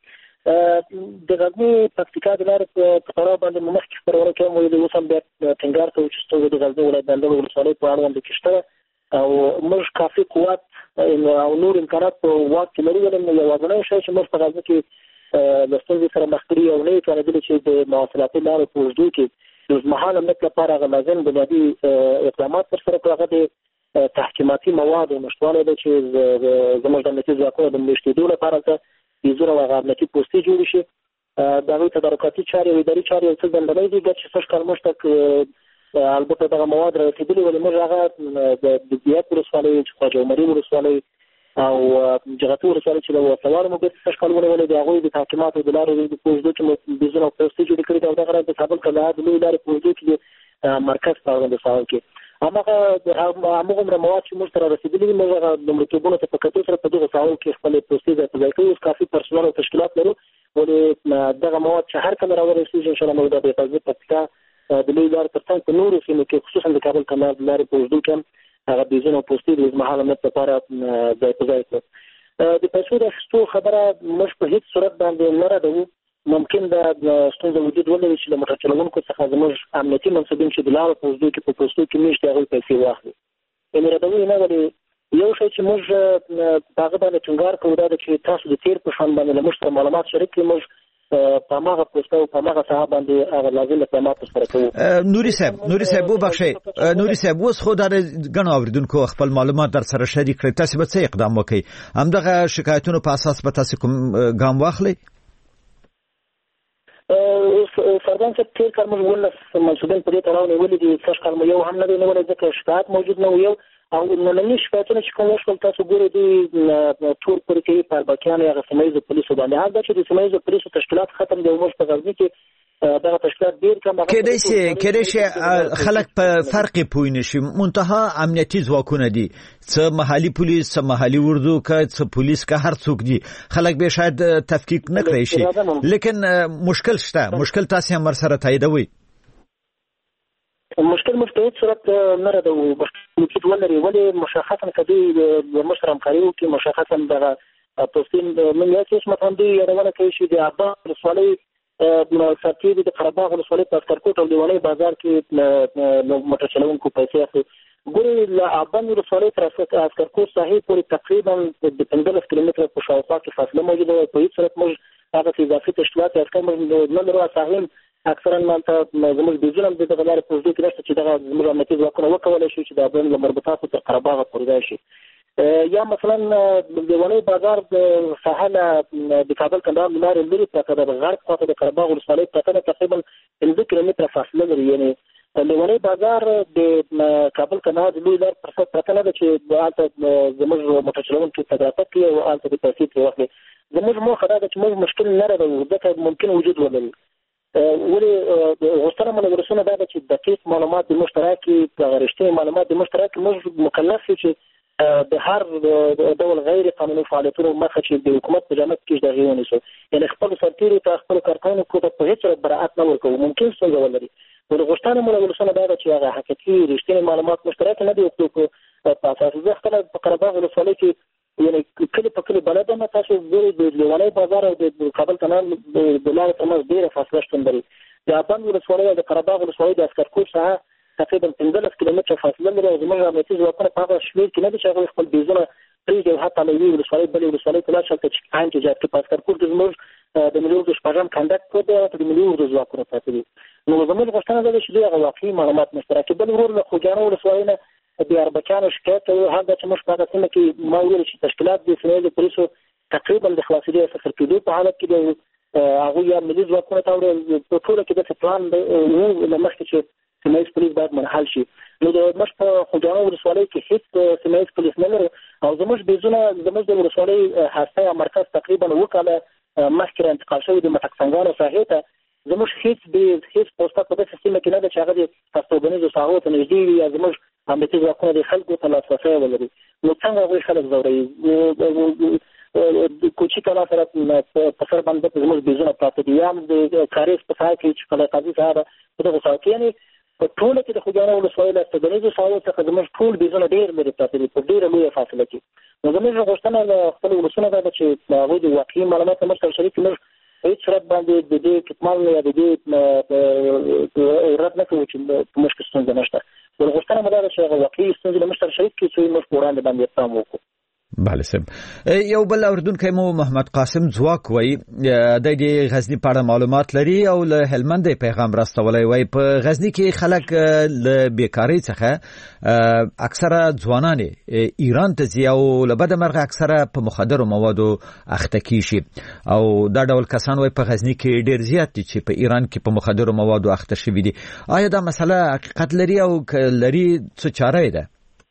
د غزني پکتیکا د لارې په تړاو باندې مخکې خپرونه کوم ویلي اوس هم بیا ټینګار کوو چې ستونزه د غزني ولایت د اندړ ولسوالۍ په اړوند کې شته او موږ کافي قوت او نور امکانات په واک کې لرو ولې یوازینی شی چې موږ په غزني کې د ستونزې سره مخ کړي او نه یې توانېدلي چې د مواصلاتي لارو په اوږدو کې د اوږدمهاله امنیت لپاره هغه لازم بنیادي اقدامات ترسره کړو هغه د تحکیماتي مواد او نشتوالی دی چې زموږ د امنیتي ځواکونو د میاشتېدو لپاره ته د زور او هغه امنیتي پوستې جوړې شي د هغوی تدارکاتي چارې او اداري چارې یو څه ځنډنی دي ګر چې سږ کال موږ ته البته دغه مواد را رسېدلي ولې موږ هغه د بیات ولسوالۍ چې خواجه عمري ولسوالۍ او جغتي ولسوالۍ چې د وسلوالو مو بېرته سږ کال ونیولې د هغوی د تحکیماتو د لارې په اوږدو کې مو بیزونه او پوستې جوړې کړي دي او دغه راز د کابل کندهار د لویې لارې په اوږدو کې د مرکز په اړوند ساحل کې هماغه هماغومره مواد چې موږ ته را رسېدلي دي موږ هغه لومړیتوبونو ته په کتو سره په دغه ساحل کې خپلې پوستې ځای په ځای کوو اوس کافي پرسونل او تشکیلات لرو ولې دغه مواد چې هر کله راورسېږي انشاءالله موږ د غزني پکتیکا د لویې لارې تر څنګ په نورو سیمو کې خصوصا د کابل کندهار د لارې په اوږدو کې هم هغه بیزونه او پوستې د اوږدمهاله امنیت لپاره ځای په ځای کړو د پیسو د اخیستو خبره موږ په هېڅ صورت باندې نه ردوو ممکن د ستونزه وجود ولري چې له موټر چلوونکو څخه زموږ امنیتي منصبین چې د لارو په اوږدو کې په پوستو کې میاشتې هغوی پیسې واخلي یعنې ردوو یې نه ولې یو شی چې موږ په هغه باندې ټینګار کوو دا ده چې تاسو د تېر په شان باندې له موږ سره معلومات شریک کړئ موږ په هغه پوسټ او په هغه صاحب باندې هغه لازم اقدامات سره کوو. نوري صاحب نوري صاحب وبخښئ نوري صاحب اوس خو د غنو اوریدونکو خپل معلومات در سره شریک کړئ، تاسو به څه اقدام وکړئ؟ همدغه شکایتونو په اساس به تاسو کوم ګام واخلئ؟ سردان صاحب تیر کال موږ ولس منصوبین په دې تړاو نیولي دي، سږ کال مو یو هم نه دی نیولی ځکه شکایت موجود نه و. یو او ننني شکایتونه چې کوم وشول تاسو ګورئ دوی ټول پورې کوي په اربکیانو یا سیمه پولیسو باندې. حال دا چې د سیمه پولیسو تشکیلات ختم دي، موږ په غزني کې دغه تشکیلات ډېر کم کېدای شي کېدای شي خلک په فرق پوه نه شي. منتها امنیتي ځواکونه دي، څه محلي پولیس څه محلي اردو که څه پولیس که هر څوک دي، خلک به شاید تفکیک نه کړی شي، لیکن مشکل شته. مشکل تاسو هم ورسره تاییدوئ؟ مشکل موږ په هېڅ صورت نه ردوو. مشکل ولري ولې مشخصا که دوی د مشر همکاري وکړي، مشخصا دغه پوستین من یو څه مطلب دوی یادونه کوي چې د ابا ولسوالۍ سرتېري د قره باغ ولسوالۍ په عسکرکوټ او لیونۍ بازار کې له موټر چلوونکو پیسې اخلي. ګورئ له ابا ولسوالۍ تر عسکرکوټ ساحې پورې تقریبا د پنځلس کیلومتره په شاوخوا کې فاصله موجوده وه. په هېڅ صورت موږ هغه اضافي تشکیلات عسکر موږ نه لرو. ساحل اکثرا مالته زموږ بیزونه د دغه لارې په اوږدو کې نشته چې دغه زموږ امنیتي ځواکونه وکولی شي چې د ابن له مربوطاتو تر قره باغه پورې ځای شي. یا مثلا د لیونۍ بازار د ساحله د کابل کندهار له لارې لرې پرته ده، د غرب خواته د قره باغ ولسوالۍ پرته ده، تقریبا پنځه کیلومتره فاصله لري. یعنې لیونۍ بازار د کابل کندهار د لوی لار پر سر پرته نه ده چې هلته زموږ موټر چلوونکي تګ راتګ کوي او هلته د پیسې ترې واخلي. زموږ موخه دا ده چې موږ مشکل نه ردوو، ځکه ممکن وجود ولري. ولې غوښتنه مو له ولسونو دا ده چې دقیق معلومات د موږ راکړي، هغه رښتینې معلومات د موږ راکړي. موږ مکلف یو چې د هر ډول غیر قانوني فعالیتونو مخه چې د حکومت په جامه کې د هغې ونیسو. یعنې خپلو سرتېرو ته خپلو کارکوونکو ته په هېڅ صورت براعت نه ورکوو، ممکن ستونزه ولري. ولې غوښتنه مو له ولسونو دا ده چې هغه حقیقي رښتینې معلومات موږ ته راکړي، نه د حقوقو په اساس. زه خپله په قره باغ ولسوالۍ کې یعنې کلي په کلي بلد یم. تاسو ګورئ د لیونۍ بازار او د کابل کانال د لارې ترمنځ ډېره فاصله شتون لري. د ابن ولسوالۍ او د قره باغ ولسوالۍ د عسکرکوټ څخه تقریبا پنځلس کیلومتره فاصله لري او زموږ امنیتي ځواکونه په هغه شمېر کې نه دي چې هغوی خپل بیزونه پرېږدي او حتی له یوې ولسوالۍ بلې ولسوالۍ ته لاړ شي هلته چې عین تجارت کوي. په عسکرکوټ کې زموږ د ملي اردو شپږم کنډک کود دی او د ملي اردو ځواکونه پراته دي. نو زموږ غوښتنه دا ده چې دوی هغه واقعي معلومات موږ ته راکړي. بل ورور له خوږیاڼو ولسوالۍ نه د اربکیانو شکایت کوي. هغه دا چې موږ په هغه سیمه کې ما وویل چې تشکیلات د سیمې د پولیسو تقریبا د خلاصېدو یا صفر کېدو په حالت کې دی. هغوی یا ملي ځواکونه ته وړي. په ټوله کې داسې پلان و له مخکې چې سیمه ییز پولیس باید منحل شي. نو د موږ په خوږیاڼو ولسوالۍ کې هېڅ سیمه ییز پولیس نه لرو او زموږ بیزونه زموږ د ولسوالۍ هسته یا مرکز تقریبا اووه کاله مخکې را انتقال شوي د مټکسنګانو ساحې ته. زموږ هېڅ بیز هېڅ پوسټه په داسې سیمه کې نه ده چې هغه د هستوګنیزو ساحو ته نږدې وي یا زموږ امنیتي ځواکونه د خلکو ته لاسرسی ولري. نو څنګه هغوی خلک ځوروي؟ د کوچي کلا سره په سر باندې زموږ بیزونه پراته دي. یا د کاریز په ساحه کې چې قلعه قاضي صاحب په دغه ساحه کې یعنې په ټوله کې د خوږیاڼو ولسوالۍ له هستوګنیزو ساحو څخه زموږ ټول بیزونه ډېر لرې پراته دي په ډېره لویه فاصله کې. نو زموږ غوښتنه له خپلو ولسونو دا ده چې هغوی د واقعي معلومات موږ سره شریک کړي. موږ په هېڅ صورت باندې د دې کتمان یا د دې رد نه کوو چې په موږ کې ستونزه نشته. ولې غوښتنه مو دا ده چې هغه واقعي ستونزې له موږ سره شریک کړي چې موږ په وړاندې باندې اقدام وکړو. بله صاحب، یو بل اوریدونکی مو محمد قاسم ځواک وایي د دې غزني په اړه معلومات لري او له هلمند یې پیغام راستولی. وایي په غزني کې خلک له بیکارۍ څخه اکثره ځوانان ایران ته ځي او له بده مرغه اکثره په مخدرو موادو اخته کیږي او دا ډول کسان وایي په غزني کې ډېر زیات دي چې په ایران کې په مخدرو موادو اخته شوي دي. آیا دا مسله حقیقت لري او که لري څه چاره یې ده؟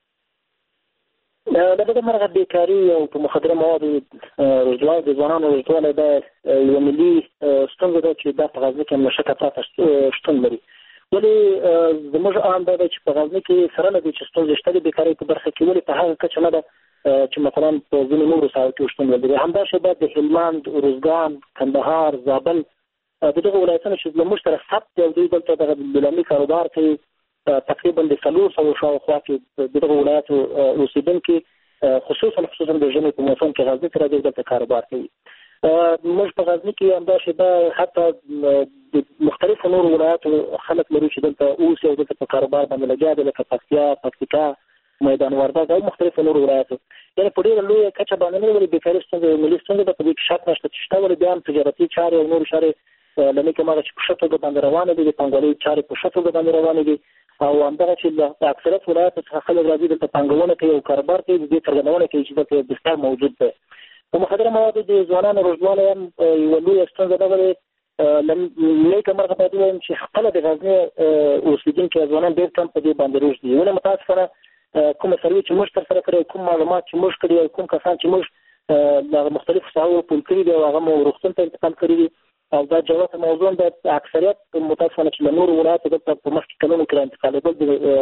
د بده مرغه بیکاري او په مخدره موادو روزوالی د ځوانانو روزوالی دا یوه ملي ستونزه ده چې دا په غزني کې هم له شکه پرته شتون لري. ولې زموږ آن دا ده چې په غزني کې سره له دې چې ستونزې شته د بیکارۍ په برخه کې ولې په هغه کچه نه ده چې مثلا په ځینو نورو ساحو کې شتون لري. همداشې د هلمند، روزګان، کندهار، زابل د دغه ولایتونو چې زموږ سره ثبت دی او دوی دلته دغه بېلامي کاروبار کوي تقریبا د څلور سوو شاوخوا کې د دغه ولایاتو اوسېدونکي خصوصا خصوصا د ژمي په موسم کې غزني ته راځي دلته کاروبار کوي. موږ په غزني کې همداسې دا حتی د مختلفو نورو ولایاتو خلک لرو چې دلته اوسي او دلته په کاروبار باندې لګیا دي لکه پکتیا، پکتیکا، میدان وردګ او مختلفو نورو ولایتو یعنې په ډېره لویه کچه باندې نه ولې بیکاري ستونزه ملي ستونزه ده په دې کې شک نشته چې شته ولې بیا هم تجارتي چارې او نورې چارې له نیکه مغه چې په ښه توګه باندې روانې دي د پانګوالۍ چارې په ښه توګه باندې روانې دي او همدغه چې د اکثریت ولایتو څخه خلک راځي دلته پانګونه کوي او کاروبار کوي د دې څرګندونه کوي چې دلته بستر موجود دی په مخدره موادو د ځوانانو روزوالی هم یوه لویه ستونزه ده ولې له نیکه مرغه باید ووایم چې خپله د غزني اوسېدونکي ځوانان ډېر کم په دې باندې روږ دي ولې متاسفانه کومه سروې چې موږ ترسره کړی کوم معلومات چې موږ کړي او کوم کسان چې موږ د مختلفو ساحو پول کړي دي او هغه مو روغتون ته انتقال کړي دي او دا جوته موضوع د اکثریت متاسفانه چې له نورو ولایتو دلته په مخکې کلونو کې انتقالېدل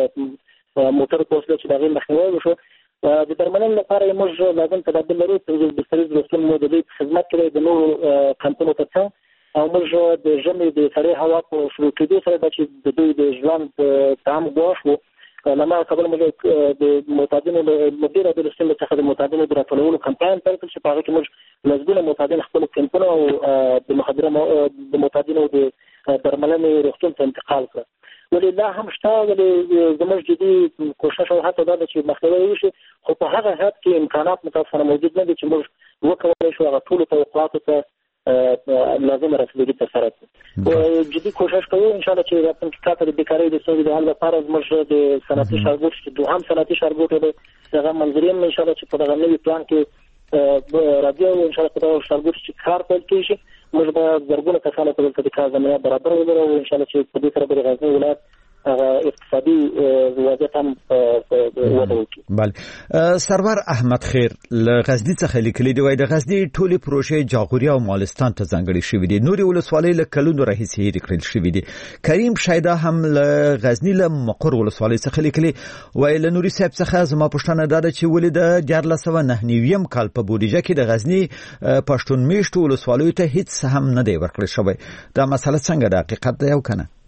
د موټر په وسیله چې د هغې مخنیوی وشو د درملنې لپاره موږ لازم تدابیر لرو د بستریز روغتون مو د دوی په خدمت کې د نورو کمپونو تر څنګ او موږ د ژمي د سړې هوا په شروع کېدو سره دا چې د دوی د ژوند طعم ګواښ وو له ما قبل موږ د معتادینو له ډېره ډېرو ستونزو څخه د معتادینو د راټولولو کمپاین پیل کړ چې په هغه کې موږ لسګونه معتادین خپلو کمپونو او د مخدره د معتادینو د درملنې روغتون ته انتقال کړه ولې لا هم شته ولې زموږ جدي کوشش او هڅه دا ده چې مخنیوی وشي خو په هغه حد کې امکانات متاسفانه موجود نه دي چې موږ وکولی شو هغه ټولو توقعاتو ته لازم رسیدګي ترسره کړو جدي کوشش کوو ان شاء الله چې راتلونکي کال ته د بیکارۍ د ستونزې د حل لپاره زموږ د صنعتي ښارګوټ چې دوهم صنعتي ښارګوټ دی دغه منظرې هم ان شاء الله چې په دغه نوي پلان کې راځي او ان شاء الله په دغه ښارګوټ چې کار پیل کېږي موږ به زرګونه کسانو ته دلته د کار زمینه برابر ولرو او ان شاء الله چې په دې سره به د غزني ولایت اقتصادي وضعیت هم وده وکړي. بله سرور احمد خیر له غزني څخه لیکلي دی وایي د غزني ټولې پروژې جاغوري او مالستان ته ځانګړې شوې دي نورې ولسوالۍ له کلونو راهیسې هېرې کړل شوې دي. کریم شایده هم له غزني له مقر ولسوالۍ څخه لیکلي وایي له نوري صاحب څخه زما پوښتنه دا ده چې ولې د دیارلس سوه نهه نویم کال په بودیجه کې د غزني پښتون میشتو ولسوالیو ته هیڅ هم نه دی ورکړل شوی دا مسله څنګه د حقیقت دی او که نه؟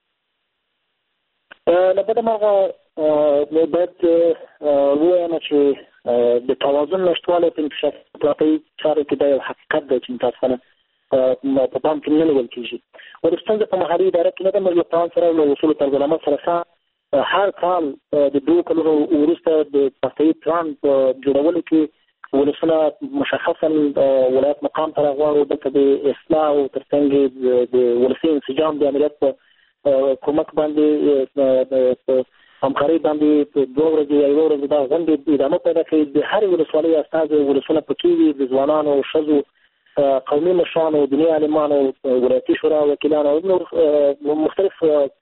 له بده مرغه باید ووایم چې د توازن نشتوالی په انکشافاتي چارو کې دا یو حقیقت دی چې متاسفانه په پام کې نه نیول کېږي او د ستونزه په محلي اداره کې نه ده موږ له پلان سره له اصولو طرزالعمل سره سم هر کال د دوو کلونو وروسته د پختهیي پلان په جوړولو کې ولسونه مشخصا ولایت مقام ته راغواړو دلته د اصلاح او تر څنګ د ولسي انسجام د امنیت په کومک باندې همکاري باندې په دوه ورځې یا یوه ورځ دا غونډې ادامه پیدا کوي د هرې ولسوالۍ استازي ولسونه پکې وي د ځوانانو او ښځو قومي مشرانو دیني عالمانو ولایتي شورا وکیلانو او نور مختلف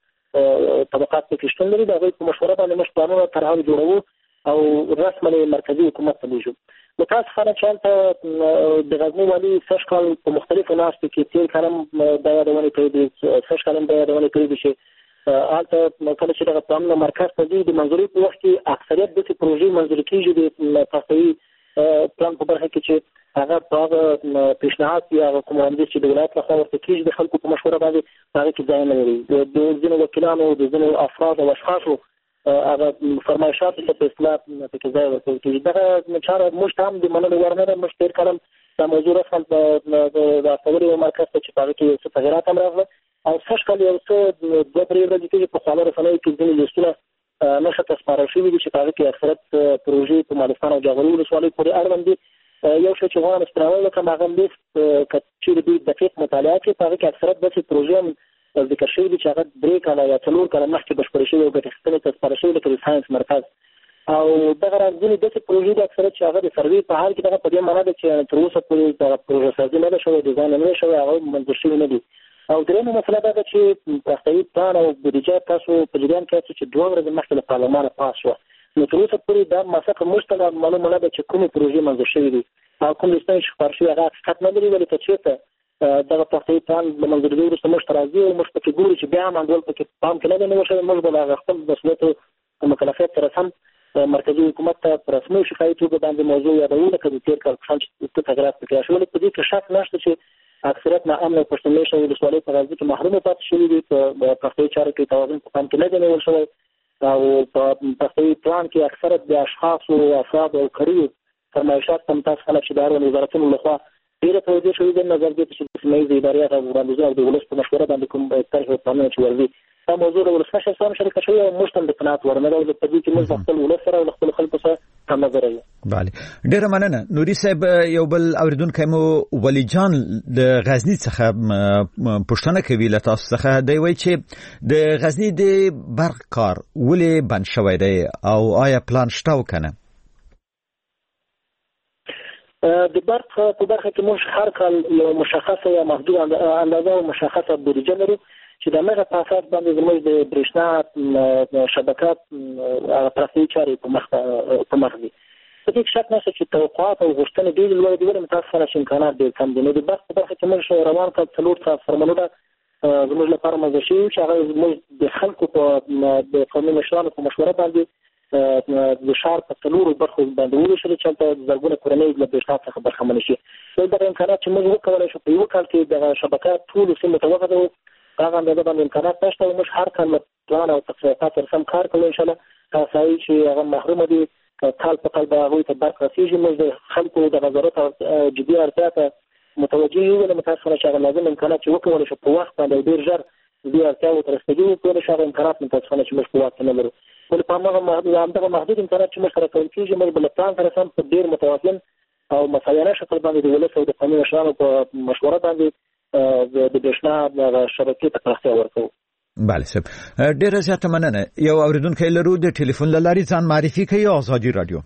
طبقات پکې شتون لري د هغوی په مشوره باندې موږ پلانونه طرحه جوړوو او رسما مرکزي حکومت ته لیږو. متاسفانه چې هلته د غزني والي سږ کال په مختلفو ناستو کې تېر کال هم دا یادونې کړې دي سږ کال هم دا یادونې کړې دي چې هلته کله چې دغه پلانونه مرکز ته ځي د منظورۍ په وخت کې اکثریت داسې پروژې منظوري کېږي د پختهیي پلان په برخه کې چې هغه په هغه پیشنهاد یا هغه کوم وړاندیز چې د ولایت لخوا ورته کېږي د خلکو په مشوره باندې په هغه کې ځای نه لري د ځینو وکیلانو د ځینو افراد او اشخاصو هغه فرمایشات په اصطلاح پکې ځای ورکول کېږي دغه چاره موږ ته هم د منلو وړ نه ده موږ تېر کال هم دا موضوع رسما د استولۍ مرکز ته چې په هغه کې یو څه تغیرات هم راغله او سږ کال یو څه دوه درې ورځې کېږي په خواله رسنیو کې ځینې لیستونه نښته سپارل شوي دي چې په هغه کې اکثریت پروژې په مالستان او جاغوري ولسوالیو پورې اړوند دي یو شی چې غواړم سپارول وکړم هغه هم لیست که چېرې دوی دقیق مطالعه کړي په هغه کې اکثریت داسې پروژې هم ذکر شوي دي چې هغه درې کاله یا څلور کاله مخکې بشپړې شوي او ګټې اخیستنې ته سپارل شوي لکه د ساینس مرکز او دغه راز ځینې داسې پروژې دي اکثریت چې هغه د سروې په حال کې دغه په دې معنا ده چې تر اوسه پورې دغه پروژه سازي نه ده شوې ډیزاین نه ده شوی هغه منظور شوي نه دي او درېیمه مسله دا ده چې پختهیي پلان او بودیجه تاسو په جریان کې چې دوه ورځې مخکې له پارلمانه پاس شوه نو تر اوسه پورې دا مسله موږ ته معلومه نه ده چې کومې پروژې منظور شوي دي او کوم لیستونه چې خپاره شوي هغه حقیقت نه لري ولې که چېرته دغه پختهیي پلان د منظورېدو وروسته موږ ته راځي او موږ پکې ګورو چې بیا هم انډول پکې پام کې نه دی نیول شوی موږ به د هغه خپل مسؤلیتو په مکلفیت سره سم مرکزي حکومت ته په رسمي شفاهي توګه باندې موضوع یادوو لکه د تېر کال په شان چې څه تغیرات پکې راشي ولې په دې کې شک نشته چې اکثریت ناامنه پښتون میشته ولسوالۍ په غزني کې محرومه پاتې شوي دي په پختهیي چارو کې توازن په پام کې نه دی نیول شوی او په پختهیي پلان کې اکثریت د اشخاصو افرادو او کړیو فرمایشات هم متاسفانه چې د هرو وزارتونو لخوا ډېره توجه شوې ده نظر دې ته چې د سیمه ییزې ادارې هغه وړاندیزونه او د ولس په مشوره باندې کوم طرحې او پلانونه چې ورځي دا موضوع د ولسمشر سره شریک شوی او موږ ته د قناعت وړ نه ده په دې کې موږ خپل ولس سره او خپل خلکو سره هم نظر یو. بله ډیره مننه. نوري صاحب یو بل اوریدونکی مو ولی جان د غزنی څخه پوښتنه کوي له تاسو څخه. دی وایي چې د غزنی د برق کار ولې بند شوی دی او آیا پلان شته او کنه؟ د برق په برخه کې موږ هر کال یو مشخصه یا محدود اندازه او مشخصه بودیجه لرو چې د هغه په اساس باندې زموږ د برېښنا شبکات پراسي چارې په مخ په مخ دي. په دې شک نشته چې توقعات او غوښتنې ډېرې لوړې دي، ولې متاسفانه چې امکانات ډېر کم دي. نو د برق په برخه کې موږ روان کال څلور ترانسفارمرونه زموږ لپاره موضوع شوي چې هغه زموږ د خلکو په د قومي مشرانو په مشوره باندې د ښار په څلورو برخو باندې وویشل چې هلته زرګونه کورنۍ له برېښنا څخه برخمنې شي. دغه امکانات چې موږ وکولی شو په یوه کال کې دغه شبکه ټولو سیمو ته وغځوو، هغه اندازه باندې امکانات نشته او موږ هر کال له پلان او تخصیصات سره سم کار کوو. انشاءالله هغه سایي چې هغه محرومه دي کال په کال به هغوی ته برق رسېږي. موږ د خلکو دغه ضرورت او جدي اړتیا ته متوجه یو، ولې متاسفانه چې هغه لازم امکانات چې وکولی شو په وخت باندې او ډېر ژر دې اړتیاوو ته رسېدلي وکولی شو، هغه امکانات متاسفانه چې موږ په واک کې نه لرو. ولې په همدغه محدود امکانات چې موږ سره کول کېږي موږ به له پلان سره سم په ډېر متوازن او مسایانه شکل باندې د ولس او د قومي مشرانو په مشوره باندې د برېښنا شبکې ته پراختیا ورکوو. بله صاحب ډیره زیاته مننه. یو اوریدونکی لرو د ټلیفون له لارې ځان معرفي کوي. آزادي رادیو.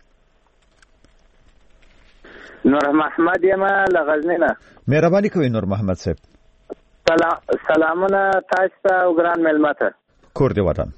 نور محمد یم له غزني نه. مهرباني کوئ نور محمد صاحب. سلامونه تاسو ته او ګران مېلمه ته. کور دې ودان.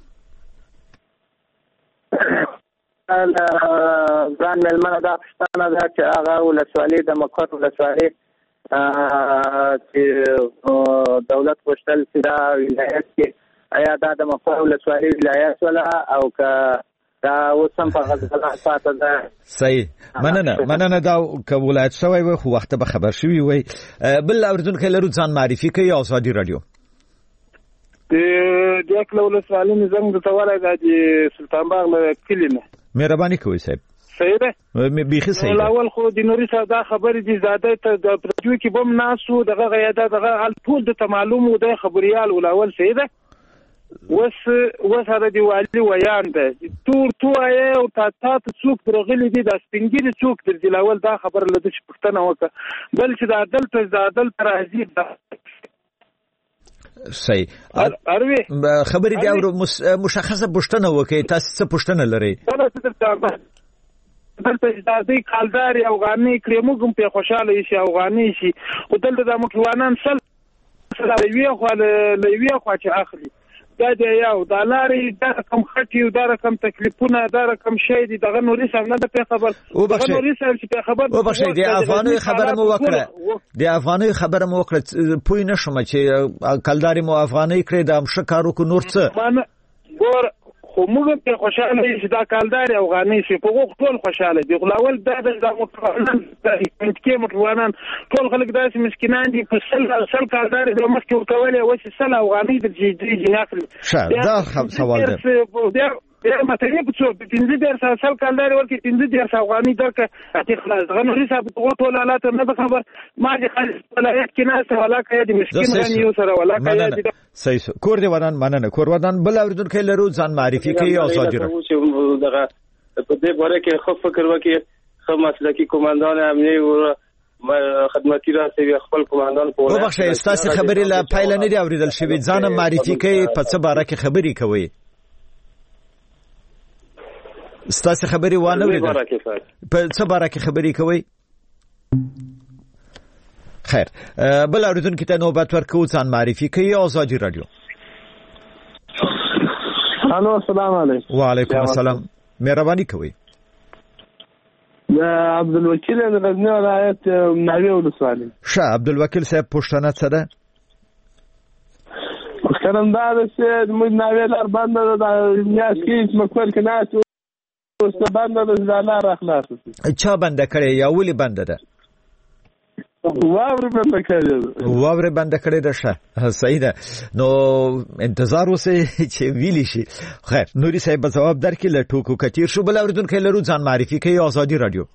ګران مېلمه دا پوښتنه ده چې هغه ولسوالي د مقر ولسوالي چې دولت غوښتل چې دا ولایت کې آیا دا د مقر ولسوالي ولایت ولا او که دا اوس هم په غزل پاته ده؟ صحیح مننه مننه. دا که ولایت شوی وي خو وخت به خبر شوی وي. بل اوریدونکی لرو ځان معرفي کوي. آزادي رادیو. د دې کله ولسوالي نظام د توله د سلطان باغ له کلی نه. مهرباني کوئ صاحب. صحیح ده بیخي صحیح ده. اول خو د نوري صاحب دا خبرې دي زاده ته د پرجوي کې بم ناسو دغه غیاده دغه ټول د معلوم و د خبريال ولول صحیح ده. وس وس هغه دی والی ویان ده تور توای او تا تا څوک درغلي دي د سپینګری څوک در دلاول دا خبر لده چې پښتنه وکړه بل چې د عدالت د عدالت راځي صحیح اروي خبرې دی او مشخصه پښتنه وکړي. تاسو څه پښتنه لري؟ دلته د دې کالداري افغاني کریموګم په خوشاله شي افغاني شي او دلته د مکوانان سل سره وی خو له وی خو چې اخلي دا دی یو د لارې دا کم خټي او دا کم تکلیفونه دا کم شي دي دغه نوري سم نه په خبر دغه نوري سم چې په خبر او بخښي د افغاني خبره مو وکړه د افغاني خبره مو وکړه پوی نشم چې کلداري مو افغاني کړی د امشه کارو کو نور څه ګور خو موږ په خوشاله شي دا کلداري افغاني شي په وخت ټول خوشاله دي غلاول دا د متوانان د کې متوانان ټول خلک داسې مسکینان دي په سل سل کلداري د مخکې ورکولې او چې سل افغاني د جی جی ناخلي دا سوال ده بیا مته په څو پنځه ډیر سال کلداري ورکې پنځه ډیر افغاني درکه اته خلاص غنو حساب ټول حالات نه خبر ما دي خالص ولایت کې نه څه ولا کې دي مسکین غني یو سره ولا کې دي صحیح کور دی ودان مننه کور ودان بل اوریدونکو لرو ځان معرفي کوي. آزادي را دغه په دې باره کې خو فکر وکړي خو مسلکی کمانډان امنیه او خدمتي راځي خپل کمانډان په وګورئ استاسي خبرې لا پایل نه دی اوریدل شوی. ځان معرفي کوي په څه باره کې خبرې کوي؟ استاسي خبرې وانه اوریدل په څه باره کې خبرې کوي؟ خیر بل اوریدونکو ته نوبت ورکو ځان معرفي کوي. آزادي رادیو. الو السلام علیکم. وعلیکم السلام. مهرباني کوئ. د عبدالوکیل د غزنی ولایت ناوی ولسوالي. ښه عبدالوکیل صاحب پوښتنه څه ده؟ پوښتنه دا ده چې موږ ناوی لار بنده ده د میاشت کې مکمل کې ناست اوس بنده ده د لار اخلاص چا بنده کړې یا ولې بنده ده؟ واوره بنده کړې ده. واوره بنده کړې ده. ښه صحیح ده. نو انتظار وسه چې ویلی شي. خیر نوري صاحب جواب درکې له ټوکو کتیر شو. بل اوریدونکو لرو ځان معرفي کوي. آزادي رادیو.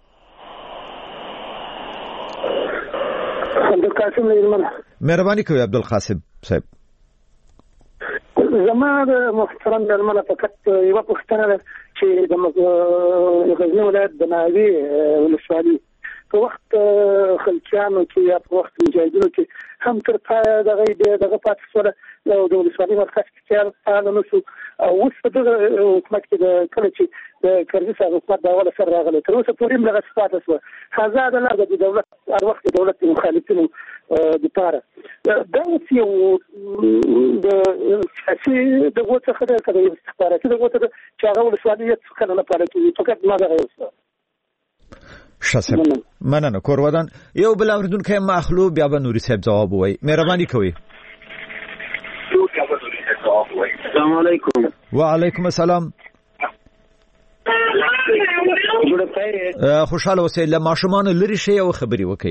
عبدالقاسم لیلمن. مهرباني کوي عبدالقاسم صاحب. زما د محترم مېلمنه فقط یوه پوښتنه ده چې د غزني ولایت د ناوې ولسوالي په وخت خلکیانو کې یا په وخت مجاهدینو کې هم تر پایه دغه دغه پاتې شوله د ولسوالي مرکز کې فعال نه شو او اوس په دغه حکومت کې د کله چې د کرزي صاحب حکومت د اوله سر راغلی تر اوسه پورې هم دغسې پاتې شوه ازاده لار د دولت هر وخت د دولت د مخالفینو دپاره دا اوس یو د سیاسي دغو څخه ده که د استخباراتي دغو څخه ده چې هغه ولسوالي هېڅ کله نه پاره کېږي فقط ما دغه یو ښه صاحب مننه کور ودان یو بل اورېدونکی یم اخلو بیا به نوري صاحب ځواب ووایي مهرباني کوئ السلام علیکم وعلیکم السلام خوشحاله اوسئ له ماشومانو لرې شئ او خبرې وکړئ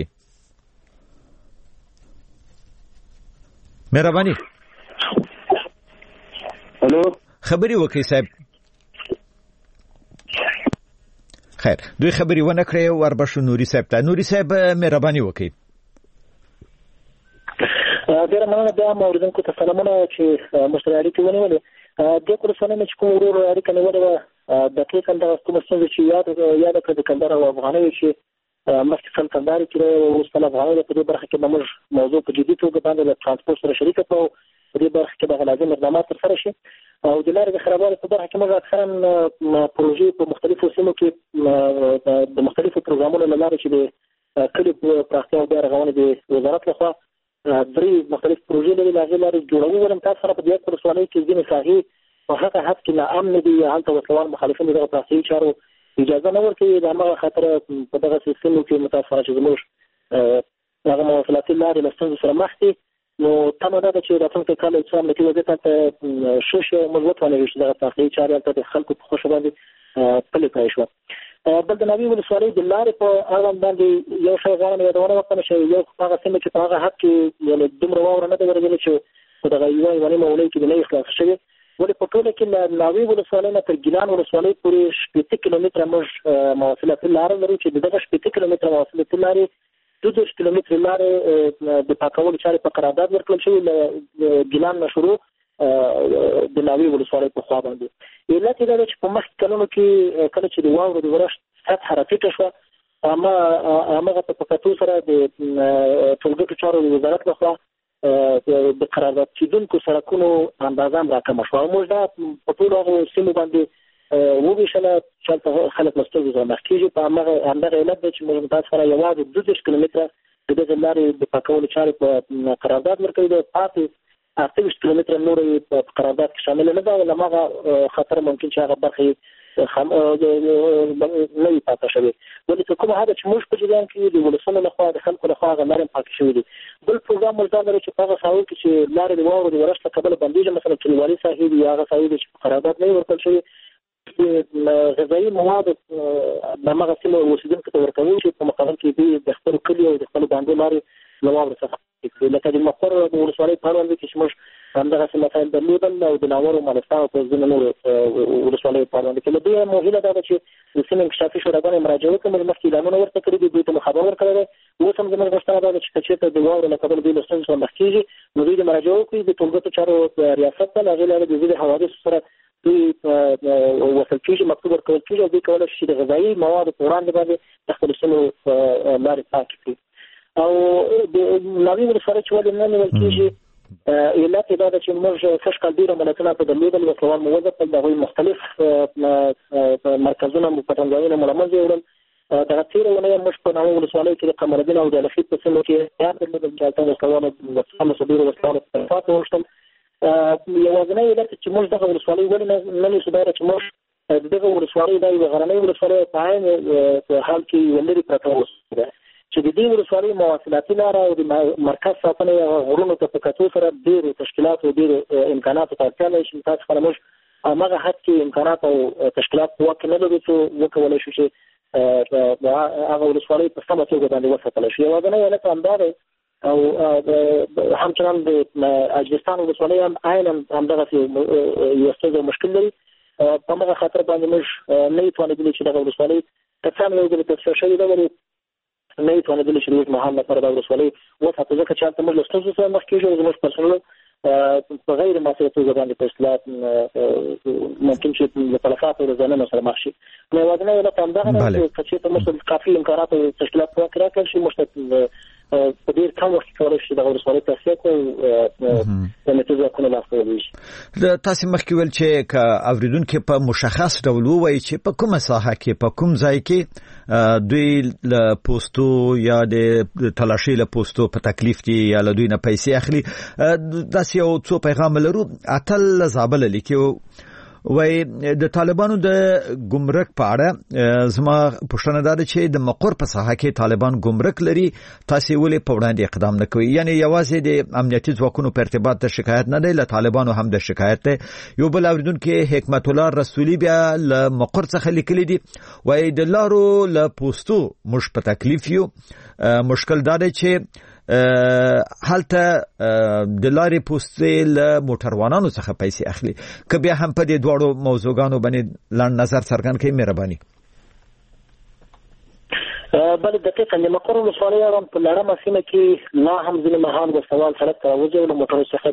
مهرباني الو خبرې وکړئ صاحب خیر دوی خبرې ونه کړې وربشو نوري صاحب ته نوري صاحب مهرباني وکړئ ډېره مننه بیا هم اورېدونکو ته سلامونه چې موږ سره اړیکې ونیولې دې ولسوالۍ نه چې کوم ورور اړیکه نیولې وه دقیقا دغه کومه ستونزه چې یاده کړه د کندهار او افغانیو چې مخکې سل کندهار کې دی اوس سل افغانیو په دې برخه کې به موږ موضوع په جدي توګه باندې د ترانسپورټ سره شریکه کړو په دې برخه کې به لازم اقدامات ترسره شي او د لارې د خرابوالي په برخه کې موږ اکثرا پروژې په مختلفو سیمو کې د مختلفو پروګرامونو له لارې چې د کلي په پراختیا او بیا رغونې د وزارت لخوا درې مختلف پروژې لري له هغې لارې جوړوو ولم تاسو سره په دې ولسوالۍ کې ځینې ساحې په هغه حد کې ناامن دي هلته وسلوال مخالفین دغه پراختیایي چارو اجازه نه ورکوي د همغه خاطره په دغه سیمو کې متاسفانه چې زموږ هغه مواصلاتي لارې له ستونزو سره مخ دي نو تمه دا ده چې راتلونکی کال څه امنیتي وضعیت هلته ښه شي موږ وتوانوي چې دغه پراختیایي چارې هلته د خلکو په خوښه باندې پلې کړی شوه بل د ناوې ولسوالۍ د لارې په اړوند باندې یو شی غواړم یادونه وکړم چې یو هغه سیمه چې په هغه حد کې یعنې دومره واوره نه ده ورېدلې چې په دغه یوه یوه نیمه اونۍ کې د نه خلاص شوې ولې په ټوله کې له ناوې ولسوالۍ نه تر ګیلان ولسوالۍ پورې شپېته کیلومتره موږ مواصلاتي لاره لرو چې د دغه شپېته کیلومتره مواصلاتي لارې دوه دېرش کیلومتره لارې د پاکولو چارې په قرارداد ورکړل شوي له ګیلان نه شروع د ناوې ولسوالۍ په خوا باندې علت یې دا ده چې په مخکې کلونو کې کله چې د واورو د ورښت سطحه راټیټه شوه همغه ته په کتو سره د ټولګټو چارو د وزارت لخوا د قرارداد کېدونکو سړکونو اندازه هم راکمه شوه او موږ دا په ټولو هغو سیمو باندې وویشله چې هلته خلک له ستونزو سره مخ کېږي په همدغه علت دی چې موږ تاسو سره یوازې دوه دېرش کیلومتره د دغې لارې د پاکولو چارې په قرارداد ورکوي د پاتې اته ویشت کیلومتره نورې په قرارداد کې شامله نه ده له هماغه خطر ممکن چې هغه برخې نه وي پاته شوې ولې که کومه هغه چې موږ په جریان کې د ولسونو لخوا د خلکو لخوا هغه لارې پاکې شوي دي بل پروګرام موږ دا لرو چې په هغه ساحو کې چې لارې د واورو د ورښت له کبله بندېږي مثلا کلیوالي ساحې دي هغه ساحې دي چې په قرارداد نه وي ورکړل شوي غذایي مواد د همغه سیمو اوسېدونکو ته ورکوي چې په مقابل کې دوی د خپلو کلي او د خپلو باندې لارې له واورو څخه لکه د مقر ولسوالۍ په اړوند کې چې موږ همدغسې مسایل درلودل او د ناورو مالستان او په ځینو نورو ولسوالیو په اړوند کې له دوی مو هیله دا ده چې د سیمې انکشافي شوراګانو مراجعه وکړي موږ مخکې اعلانونه ورته کړي دي دوی ته مو خبر ورکړی دی اوس هم زموږ غوښتنه دا ده چې که چېرته د واورو له کبله دوی له ستونزو سره مخ کېږي نو دوی د مراجعه وکړي د ټولګټو چارو ریاست ته له هغې لارې د ځینې حوادثو سره دوی وصل کېږي مکتوب ورکول کېږي او دوی کولی شي د غذایي موادو په وړاندې باندې د خپلو سیمو لارې پاکې کړي او د ناوې ولسوالۍ چې ولې نه نیول کېږي علت یې دا ده چې موږ سږ کال ډېره ملتونه په درلودل وسلوال مو وځپل د هغوی مختلف مرکزونه مو پټنځایونه مو له منځه یوړل دغه تېره اونۍ موږ په ناوې ولسوالۍ کې د قمرالدین او د الخید په سیمو کې یاد درلودل چې هلته وسلوالو خمسو ډېرو وسلوالو تلفات وغوښتل یوازینی علت چې موږ دغه ولسوالۍ ولې نه نیسو دا ده چې موږ د دغه ولسوالۍ دا یوه غرنۍ ولسوالۍ په عین حال کې یوه لرې پرته ولسوالۍ چې د دې ولسوالۍ مواصلاتي لاره او د مرکز ساتنې غرونو ته په کتو سره ډېرو تشکیلاتو ډېرو امکاناتو ته اړتیا لري چې تاسو خپله موږ همغه حد کې امکانات او تشکیلات په واک کې نه لرو چې وکولی شو چې هغه ولسوالۍ په سمه توګه باندې وساتلی شي یوازینی علت همدا دی او همچنان د اجرستان ولسوالۍ هم عین همدغسې یوه ستونزه او مشکل لري په همغه خاطر باندې موږ نه یو توانېدلي چې دغه ولسوالۍ که څه هم یو ځلې تصفیه شوې ده ولې نه یې توانېدلي چې د اوږد مهال لپاره دا ولسوالۍ وساتو ځکه چې هلته موږ له ستونزو سره مخ کېږو زموږ پرسونل په غیر مؤثره توګه باندې په اصلاحات ممکن چې د تلفات او ځانونو سره مخ شي. نو یوازینی علت همدغه ده چې ته موږ کافي امکانات او تشکیلات راکړل کړل شي، موږ په ډېر کم وخت کې کولی شي د ولسوالۍ تصفیه کړو د نتیجې ځواکونه لاسته ولوېږي. تاسې مخکې ویل چې که اورېدونکي په مشخص ډول ووایي چې په کومه ساحه کې په کوم ځای کې دوی له پوستو یا د تلاشۍ له پوستو په تکلیف دي یا له دوی نه پیسې اخلي، داسې یو څو پیغام لرو. اتل له زابله لیکي وای د طالبانو د ګمرک په اړه زما پوښتنه ده چې د مقر په ساحه کې طالبان ګمرک لري، تاسې ولې په وړاندې اقدام نه کوي؟ یعنی یوازې د امنیتي ځواکونو په ارتباط د شکایت نه دی، له طالبانو هم د شکایت دی. یو بل اوریدونکو حکمت الله رسولي بیا له مقر څخه لیکلي دي، وای د لارو له پوستو موږ په تکلیف یو، مشکل دا دی چې حالته د لارې پوستې له موټروانانو څخه پیسې اخلي. که بیا هم په دې دواړو موضوعګانو باندې لاند نظر څرګند کړئ مهرباني. بله دقیقا د مقر ولسوالۍ اړوند په لړمه سیمه کې لا هم ځینې مهال د سوال سړک ته راوځي له موټرو څخه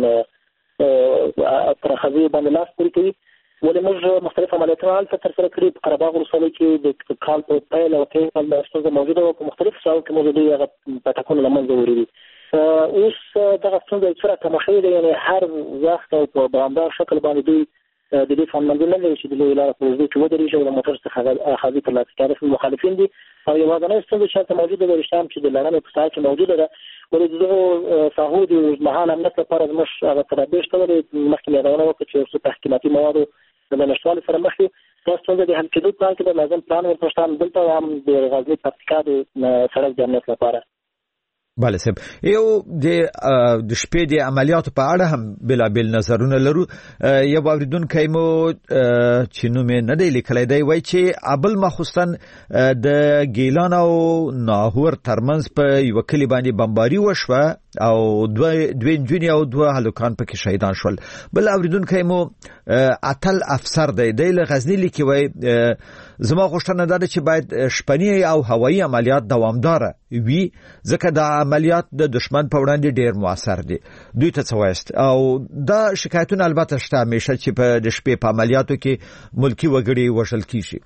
د ترخوي باندې لاس پورې کوي. ولې موږ مختلف عملیاتونه هلته ترسره کړي. په قره باغ ولسوالۍ کې د کال په پیل او کې کال ستونزه موجوده وه، په مختلفو ساحو کې موږ دوی هغه پټکونه له منځه وړي دي. اوس دغه ستونزه څه راکمه شوې ده، یعنې هر وخت او په دوامدار شکل باندې دوی د دې فنمندي نه لري چې د لویې لارې په اوږدو کې ودرېږي او له موټر څخه اخذي ترلاسه کېدل مخالفین دي. او یوازینۍ ستونزه چې هلته موجوده ده رښتیا هم چې د لړمې په ساحه کې موجوده ده. ولې د دغو ساحو د اوږدمهاله امنیت لپاره زموږ هغه تدابیر شته. ولې مخکې مې یادونه وکړه چې یو څه تحکیماتي موادو د نشتوالي سره مخ یو. دا ستونزه د حل کېدو پلان کې د لازم پلان ورپشتان دلته هم د غزني پکتیکا د سړک د امنیت لپاره. بله صاحب، یو د شپې د عملیاتو په اړه هم بېلابېل نظرونه لرو. یو اوریدونکی مو چې نوم یې نه دی لیکلی دی وایي چې ابل مخصوصا د ګیلان او ناهور ترمنځ په یوه کلي باندې بمباري وشوه او دوه دوه نجونې او دوه هلکان پکې شهیدان شول. بل اوریدونکی مو اتل افسر دی، دی له غزني لیکي وایي زما غوښتنه دا ده چې باید شپني او هوایي عملیات دوامداره وي، ځکه دا عملیات د دشمن په وړاندې ډیر موثر دي. دوی ته څه وایست؟ او دا شکایتونه البته شته همیشه چې په د شپې په عملیاتو کې ملکی وګړي وژل کیږي.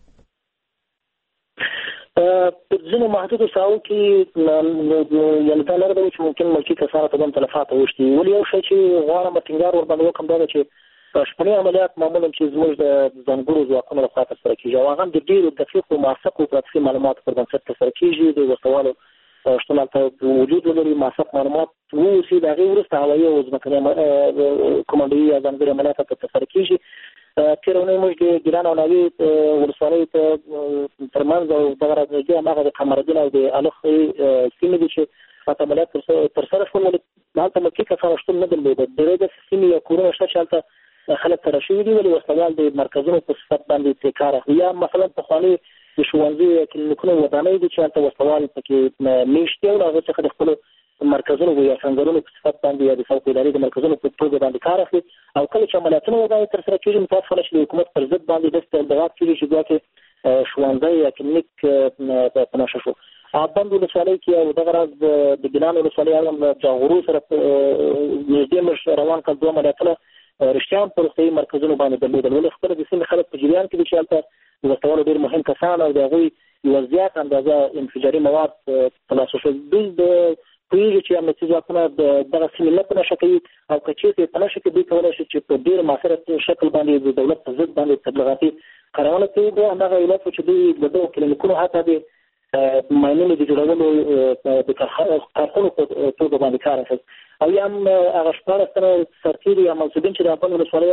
په ځینو محدودو ساحو کې یعنې دا لاره ده چې ممکن ملکي کسانو ته هم تلفات اوښتي. ولې یو شی چې غواړم ټینګار ورباندې وکړم دا ده چې شپني عملیات معمولا چې زموږ د ځانګړو ځواکونو لخوا ترسره کېږي او هغه د ډېرو دقیقو موثقو پراتفي معلوماتو پر بنسټ ترسره کېږي. د وسلوالو شتون هلته وجود ولري، موثق معلومات واوسي. د هغې وروسته هوایي او ځمکني کمانډوي یا ځانګړي عملیات هلته ترسره کېږي. تېره اونۍ موږ د ګیلان او ناوې ولسوالۍ ته ترمنځ او دغه راز هماغه د قمرالدین او د الخ سیمې دي چې هلته عملیات ترسره شول. ولې هلته ملکي کسانو شتون نه درلوده. ډېری داسې سیمې یا کورونه شته چې هلته خلک تره شوي دي، ولې وسلوال د مرکزونو په صفت باندې ترې کار اخلي. یا مثلا پخواني د ښوونځي یا کلینیکونو ودانۍ دي چې هلته وسلوال پکې میشت دي او له هغې څخه د خپلو مرکزونو یا ښوونځیو په صفت باندې یا د فوق ادارې د مرکزونو په توګه باندې کار اخلي. او کله چې عملیاتونه ورباندې ترسره کېږي متاسفانه چې د حکومت پر ضد باندې داسې تبلیغات کېږي چې ګواکې ښوونځی یا کلینیک په نښه شو. بند ولسوالۍ کې او دغه راز د ګیلان ولسوالۍ اړوند له جاغورو سره نږدې موږ روان کړل دوه عملیاتونه رښتیا هم په روغتیايي مرکزونو باندې درلودل. ولې خپله د سیمې خلک په جریان کې دي چې هلته د وسلوالو ډېر مهم کسان او د هغوی یوه زیاته اندازه انفجاري مواد ترلاسه شول. دوی د پوهېږي چې امنیتي ځواکونه دغه سیمې نه په نښه کوي او که چېرته یې په نښه کړي دوی کولی شي چې په ډېر مؤثره شکل باندې د دولت په ضد باندې تبلیغاتي کارونه کوي. بیا همدغه علت و چې دوی د دغو کلینیکونو حتی د ماینونو د جوړولو د کارخونو په توګه باندې کار اخیست. او یا هم هغه شپاړس تنه سرتېري یا منصوبین چې د افغان ولسوالۍ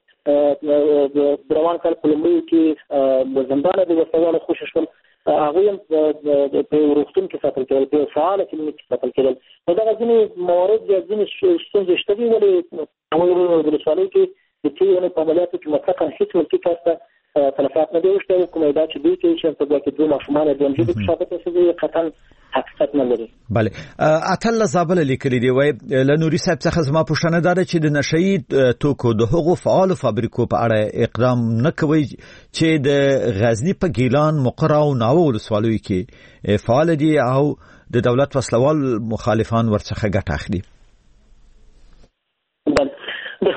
اړوند د روان کال په لومړیو کې د زندانه د وسلوالو خوشي شول، هغوی هم په روغتون کې ساتل کېدل، په فعاله کلینیک کې ساتل کېدل. نو دغه ځینې موارد یا ځینې ستونزې شته دي. ولې په ولسوالۍ کې د تېرې اونۍ په عملیاتو کې مطلقا هېڅ ملکي کس ته تلفات نه دی اوښتی. کومه ادعا چې دوی کوي چې په ګواکې دوه ماشومان یې دویم ژبې په شاته رسېدلي قطعا حقیقت نه لري. بله، اتل له زابله لیکلي دی وایي له نوري صاحب څخه زما پوښتنه دا ده چې د نشهیي توکو د هغو فعالو فابریکو په اړه اقدام نه کوي چې د غزني په ګیلان، مقر او ناوه ولسوالیو کې فعال دي او د دولت وسلوال مخالفان ورڅخه ګټه اخلي.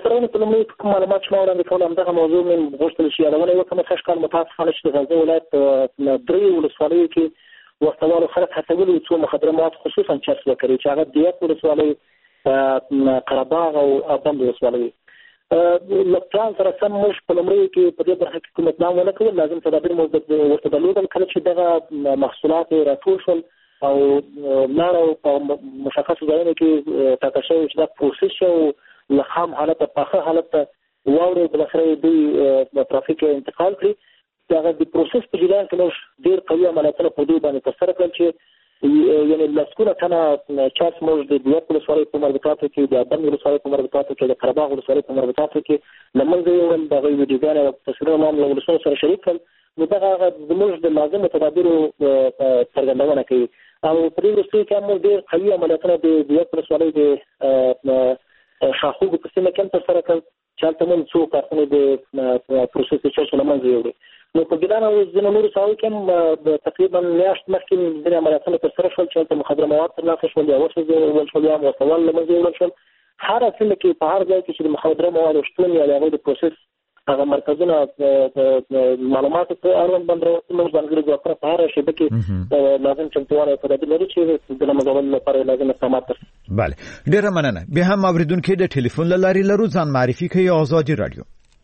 خبرونه په لومړي کوم معلومات چې ما وړاندې کول همدغه موضوع مې غوښتل چې یادونه وکړم. ښه ښکار متاسفانه چې د غزني ولایت درې ولسوالیو کې وسلوالو خلک هڅولي څو مخدره مواد خصوصا چرس وکړي چې هغه د یک ولسوالۍ قرهباغ او بند ولسوالۍ له پلان سره سم موږ په لومړیو کې په دې برخه کې کوم اقدام ونه کړل. لازم تدابیر موږ ورته درلودل. کله چې دغه محصولات راټول شول او لاړو په مشخصو ځایونو کې ټاکل شوي چې دا پروسس شو له خام حالت ته پاخه حالت ته واوړي، بالاخره دوی د ترافیک انتقال کړي. دغه د پروسس په جریان کې موږ ډېر قوي عملیاتونه په دوی باندې ترسره کړل چې یعنې لسګونه تنه چرس موږ د دیوک ولسوالۍ په مربوطاتو کې، د بند ولسوالۍ په مربوطاتو کې، د قرهباغ ولسوالۍ په مربوطاتو کې له منځه یوړل. د هغوی ویډیوګانې او تصویرونه هم له ولسونو سره شریک کړل. نو دغه هغه زموږ د لازمو تدابیرو څرګندونه کوي. او په دې وروستیو کې هم موږ ډېر قوي عملیاتونه د دیوک ولسوالۍ د شاخوګو په سیمه کې هم ترسره کړل چې هلته موږ څو کارخونې د پروسس د چرسو له منځه یوړې. نو په ګیلان او ځینو نورو ساحو کې هم تقریبا میاشت مخکې ځینې عملیاتونه ترسره شول چې هلته مخدره مواد ترلاسه شول، یا وسوځول شول، یا وسوال له منځه یوړل شول. هره سیمه کې په هر ځای کې چې د مخدره موادو شتون یا د هغوی د پروسس هغه مرکزونه معلوماتو په اړوند باندې موږ ځانګړي ځواکونه په هره شیبه کې لازم چمتووالی او تدابیر لري چې د له منځه وړلو لپاره لازم اقدامات ترسره. بله، ډېره مننه. بیا هم اورېدونکي د ټلیفون له لارې لرو، ځان معرفي کوي. آزادي راډیو.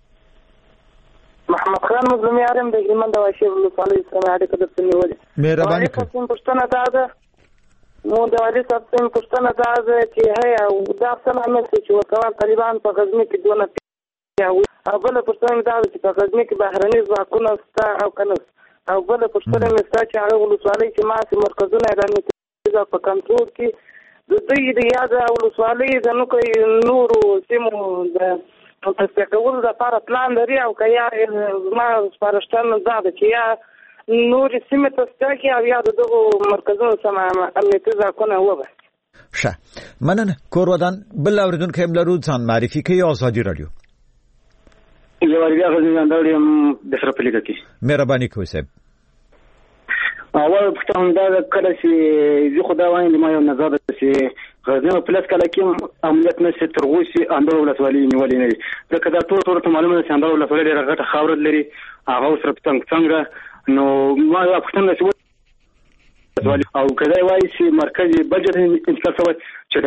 محمد خان مظلومي عالم د هلمند د واشیر ولسوالۍ سره اړیکه درته نیولې. مهرباني کوئ. پوښتنه دا ده، نو د والي صاحب څخه پوښتنه دا ده چې هيا دا څنګه مې چې ورته طالبان په غزني کې دونه او بل پوښتنه دا ده چې په غزني کې بهرني ځواکونه شته او کنه، او بل پوښتنه مې ستا چې هغه ولسوالۍ چې ماسې مرکزونه یې رانیولي په کنټرول کې د دوی د یاد ولسوالۍ د نورو سیمو د تصفیه کولو لپاره پلان لري، او که یا زما سپارښتنه دا ده چې یا نورې سیمې تصفیه کړي او یا د دغو مرکزونو سم امنیتي ځواکونه وباسي. ښه، مننه. کور ودان بل اورېدونکی هم لرو، ځان معرفي کوي. آزادي راډیو. زه واربیا غزني انداړ یم د سره په لیکه کې. مهرباني کوئ صاحب. اول پوښتنه دا ده، کله چې زه خو دا وایم ما یو نظر ده چې غزني په پلس کله کې امنیت نشي تر اوسه چې انداړ ولسوالۍ نیولې نه دي. ځکه دا ټول ټول معلومه ده چې انداړ ولسوالۍ ډېره غټه خاوره لري، هغه سره څنګه څنګه نو ما یو پوښتنه چې او کله وایي چې مرکزي بجټ انتقال شوی چې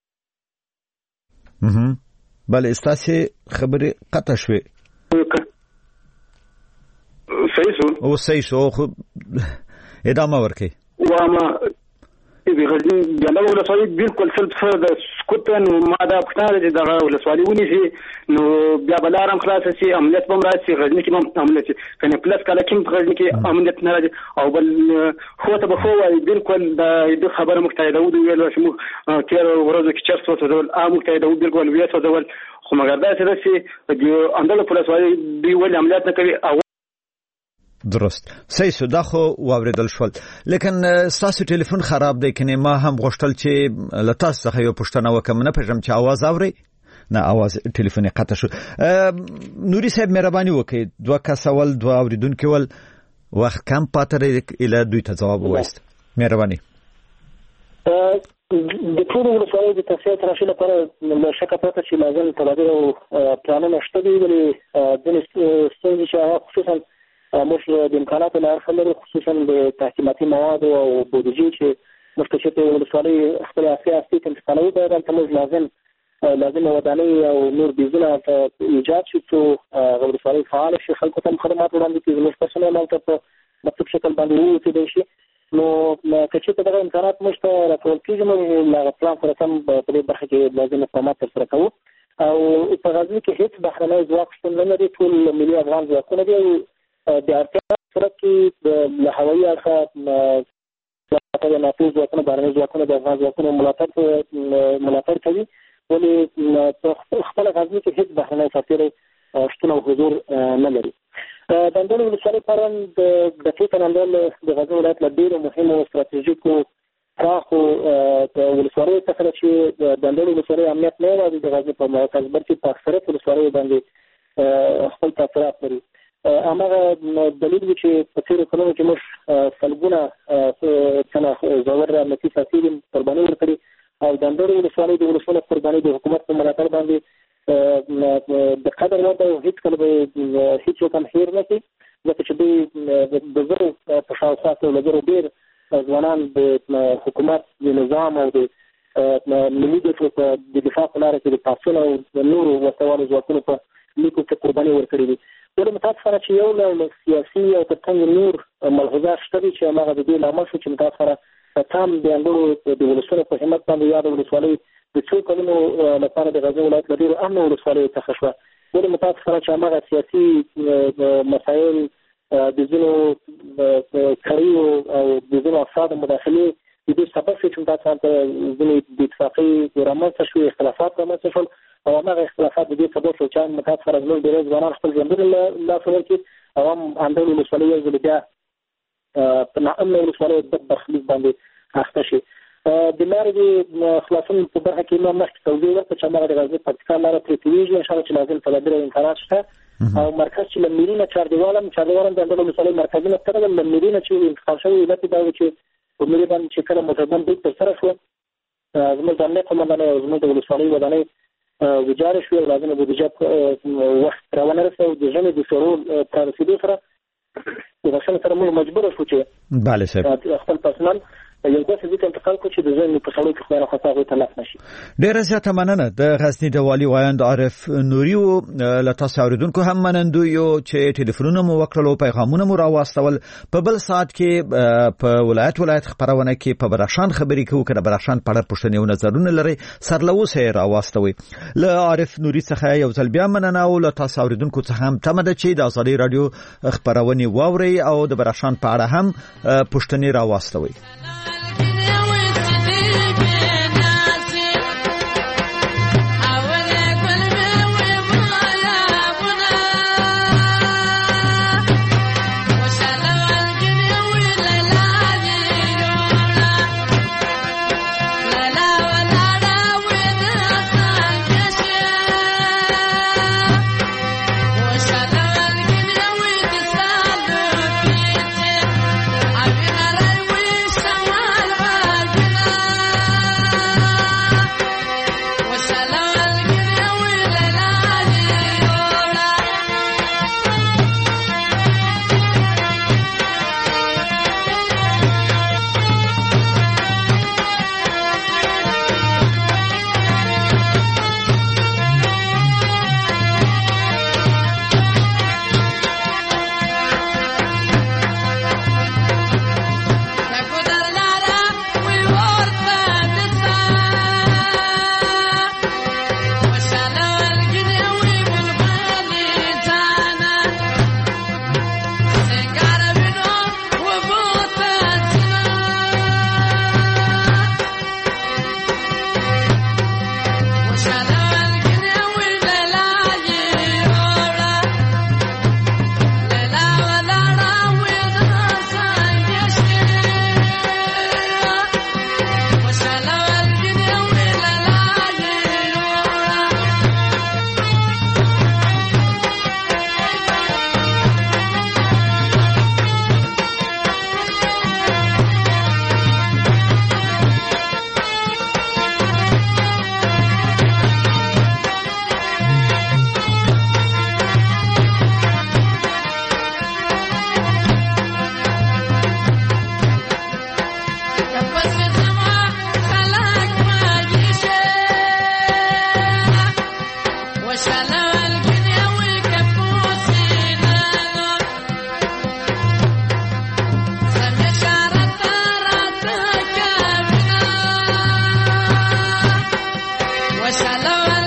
بله ستاسې خبرې قطع شوې. صحیح شو او صحیح شو خو ادامه ورکړئ. واما د غزني د ولسوالۍ بالکل سلب سره د سکوت نو ما دا پوښتنه چې دغه ولسوالۍ ونیسي نو بیا به لار هم خلاصه شي، امنیت به هم راشي، غزني کې به هم امنیت شي. کنه پلس کله کې غزني کې امنیت نه راځي او بل خو ته به خو وایي بالکل د خبره موږ ته داود ویل چې موږ تیر ورځو کې چرس وسوځول ا موږ ته داود بالکل ویل وسوځول خو مګر دا چې د اندل ولسوالۍ دی ول عملیات نه کوي. او درست صحیح شو، دا خو واوریدل شول. لیکن ستاسو ټلیفون خراب دی، کنه ما هم غوښتل چې له تاسو څخه یو پوښتنه وکم. نه پېژنم چې आवाज اوري، نه आवाज ټلیفون قطع شو. نوري صاحب مهرباني وکړئ، دوه کسول دوه اوریدونکو ول وخت کم پاتره اله دوی ته جواب وایست. مهرباني. د ټول ولسوالۍ د تصفیه تراشي لپاره له شکه پرته چې لازم تدابیر او پلانونه شته دي، ولې ځینې ستونزې چې هغه خصوصا موږ د امکاناتو له اړخه لري، خصوصا د تحکیماتي موادو او بودیجې چې موږ ته چې ولسوالۍ خپل اصلي اصلي انتقالوي باید هلته موږ لازم لازم ودانۍ او نور بیزونه ایجاد شي څو ولسوالۍ فعاله شي، خلکو ته خدمات وړاندې کړي، زموږ پرسونل هم ته په مکتوب شکل باندې ووتلی شي. نو که چېرته دغه امکانات موږ ته راکول کېږي نو له هغه پلان سره سم په دې برخه کې لازم اقدامات ترسره کوو. او په غزني کې هېڅ بهرنی ځواک شتون نه لري، ټول ملي افغان ځواکونه دي. د اړتیا صورت کې له هوایي اړخه د ناټو ځواکونه بهرني ځواکونه د افغان ځواکونو ملاتړ ملاتړ کوي، ولې په خپله غزني کې هېڅ بهرنی سرتېری شتون او حضور نه لري. د اندړ ولسوالۍ په اړوند د دقیق اندړ د غزني ولایت له ډېرو مهمو ستراتیژیکو پراخو ولسوالیو څخه ده چې د اندړ ولسوالۍ امنیت نه یوازې د غزني په مرکز بلکې په اکثریت ولسوالیو باندې خپل تاثیرات لري. هماغه دلیل و چې په تېرو کلونو کې موږ سلګونه تنه ژور امنیتي سرتېري قرباني ورکړي او د اندړ ولسوالۍ د ولسونو قرباني د حکومت په ملاتړ باندې قدر وده هیڅ کله به هیڅ یو کم هیر نه کړي ځکه چې دوی د زرو په شاوخوا کې له زرو ډېر ځوانان د حکومت د نظام او د ملي ګټو په د دفاع په لاره کې د پاڅون او د نورو وسوالو ځواکونو په لیکو کې قرباني ورکړي دي. ولې متاسفانه چې یو له سیاسي او ترڅنګ نور ملحوظات شته دي چې هغه د دې لامل شو چې متاسفانه تام د انګړو د ولسونو په همت باندې یاد ولسوالۍ د څو کلونو لپاره د غزني ولایت له ډېرو امنو ولسوالیو څخه شوه. ولې متاسفانه چې هغه سیاسي مسایل د ځینو کړیو او د ځینو افرادو مداخلې د دې سبب شو چې متاسفانه ځینې د اتفاقي رامنځته شوي اختلافات رامنځته شول او هغه اختلافات د دې سبب شو چې متاسفانه زموږ ډېری ځوانان خپل ژوندونه له لاسه ورکړي او هم همدغه ولسوالۍ یو ځل بیا په ناامنه ولسوالیو بد برخلیک باندې اخته شي. د لارې د خلاصون په برخه کې ما مخکې توضیح ورکړه چې هغه د غزني پکتیکا لاره پرې تېرېږي انشاءالله چې لازم تدابیر او امکانات شته او مرکز چې له میري نه چاردیوال هم چاردیوال هم د همدغه ولسوالۍ مرکزي نقطه ده. له میري نه چې انتقال شوی علت یې دا و چې په میري باندې چې کله موټربند برید ترسره شو زموږ د امنیت قومندانۍ او زموږ د ولسوالۍ ودانۍ ویجاړې شوې او لازمه بودیجه وخت راونه رسېده او د ژمي د سړو په رسېدو سره د بخښنې سره موږ مجبوره شو چې بله صاحب خپل پرسنل یو داسې ځای ته انتقال کړو چې د ژمي په سړو کې خدای نخواسته هغوی ته لاس نه شي. ډېره زیاته مننه. د غزني د والي وایند عارف نوري و له تاسو اورېدونکو هم منندو یو چې ټلیفونونه مو وکړل او پیغامونه مو راواستول. په بل ساعت کې په ولایت ولایت خبرونه کې په بدخشان خبرې کوو که د بدخشان په اړه پوښتنې او نظرونه لرئ سر له اوسه یې راواستوئ. له عارف نوري څخه یو ځل بیا مننه او له تاسو اورېدونکو څخه هم تمه ده چې د ازادۍ راډیو خبرونې واورئ او د بدخشان په اړه هم پوښتنې راواستوئ. Mashallah.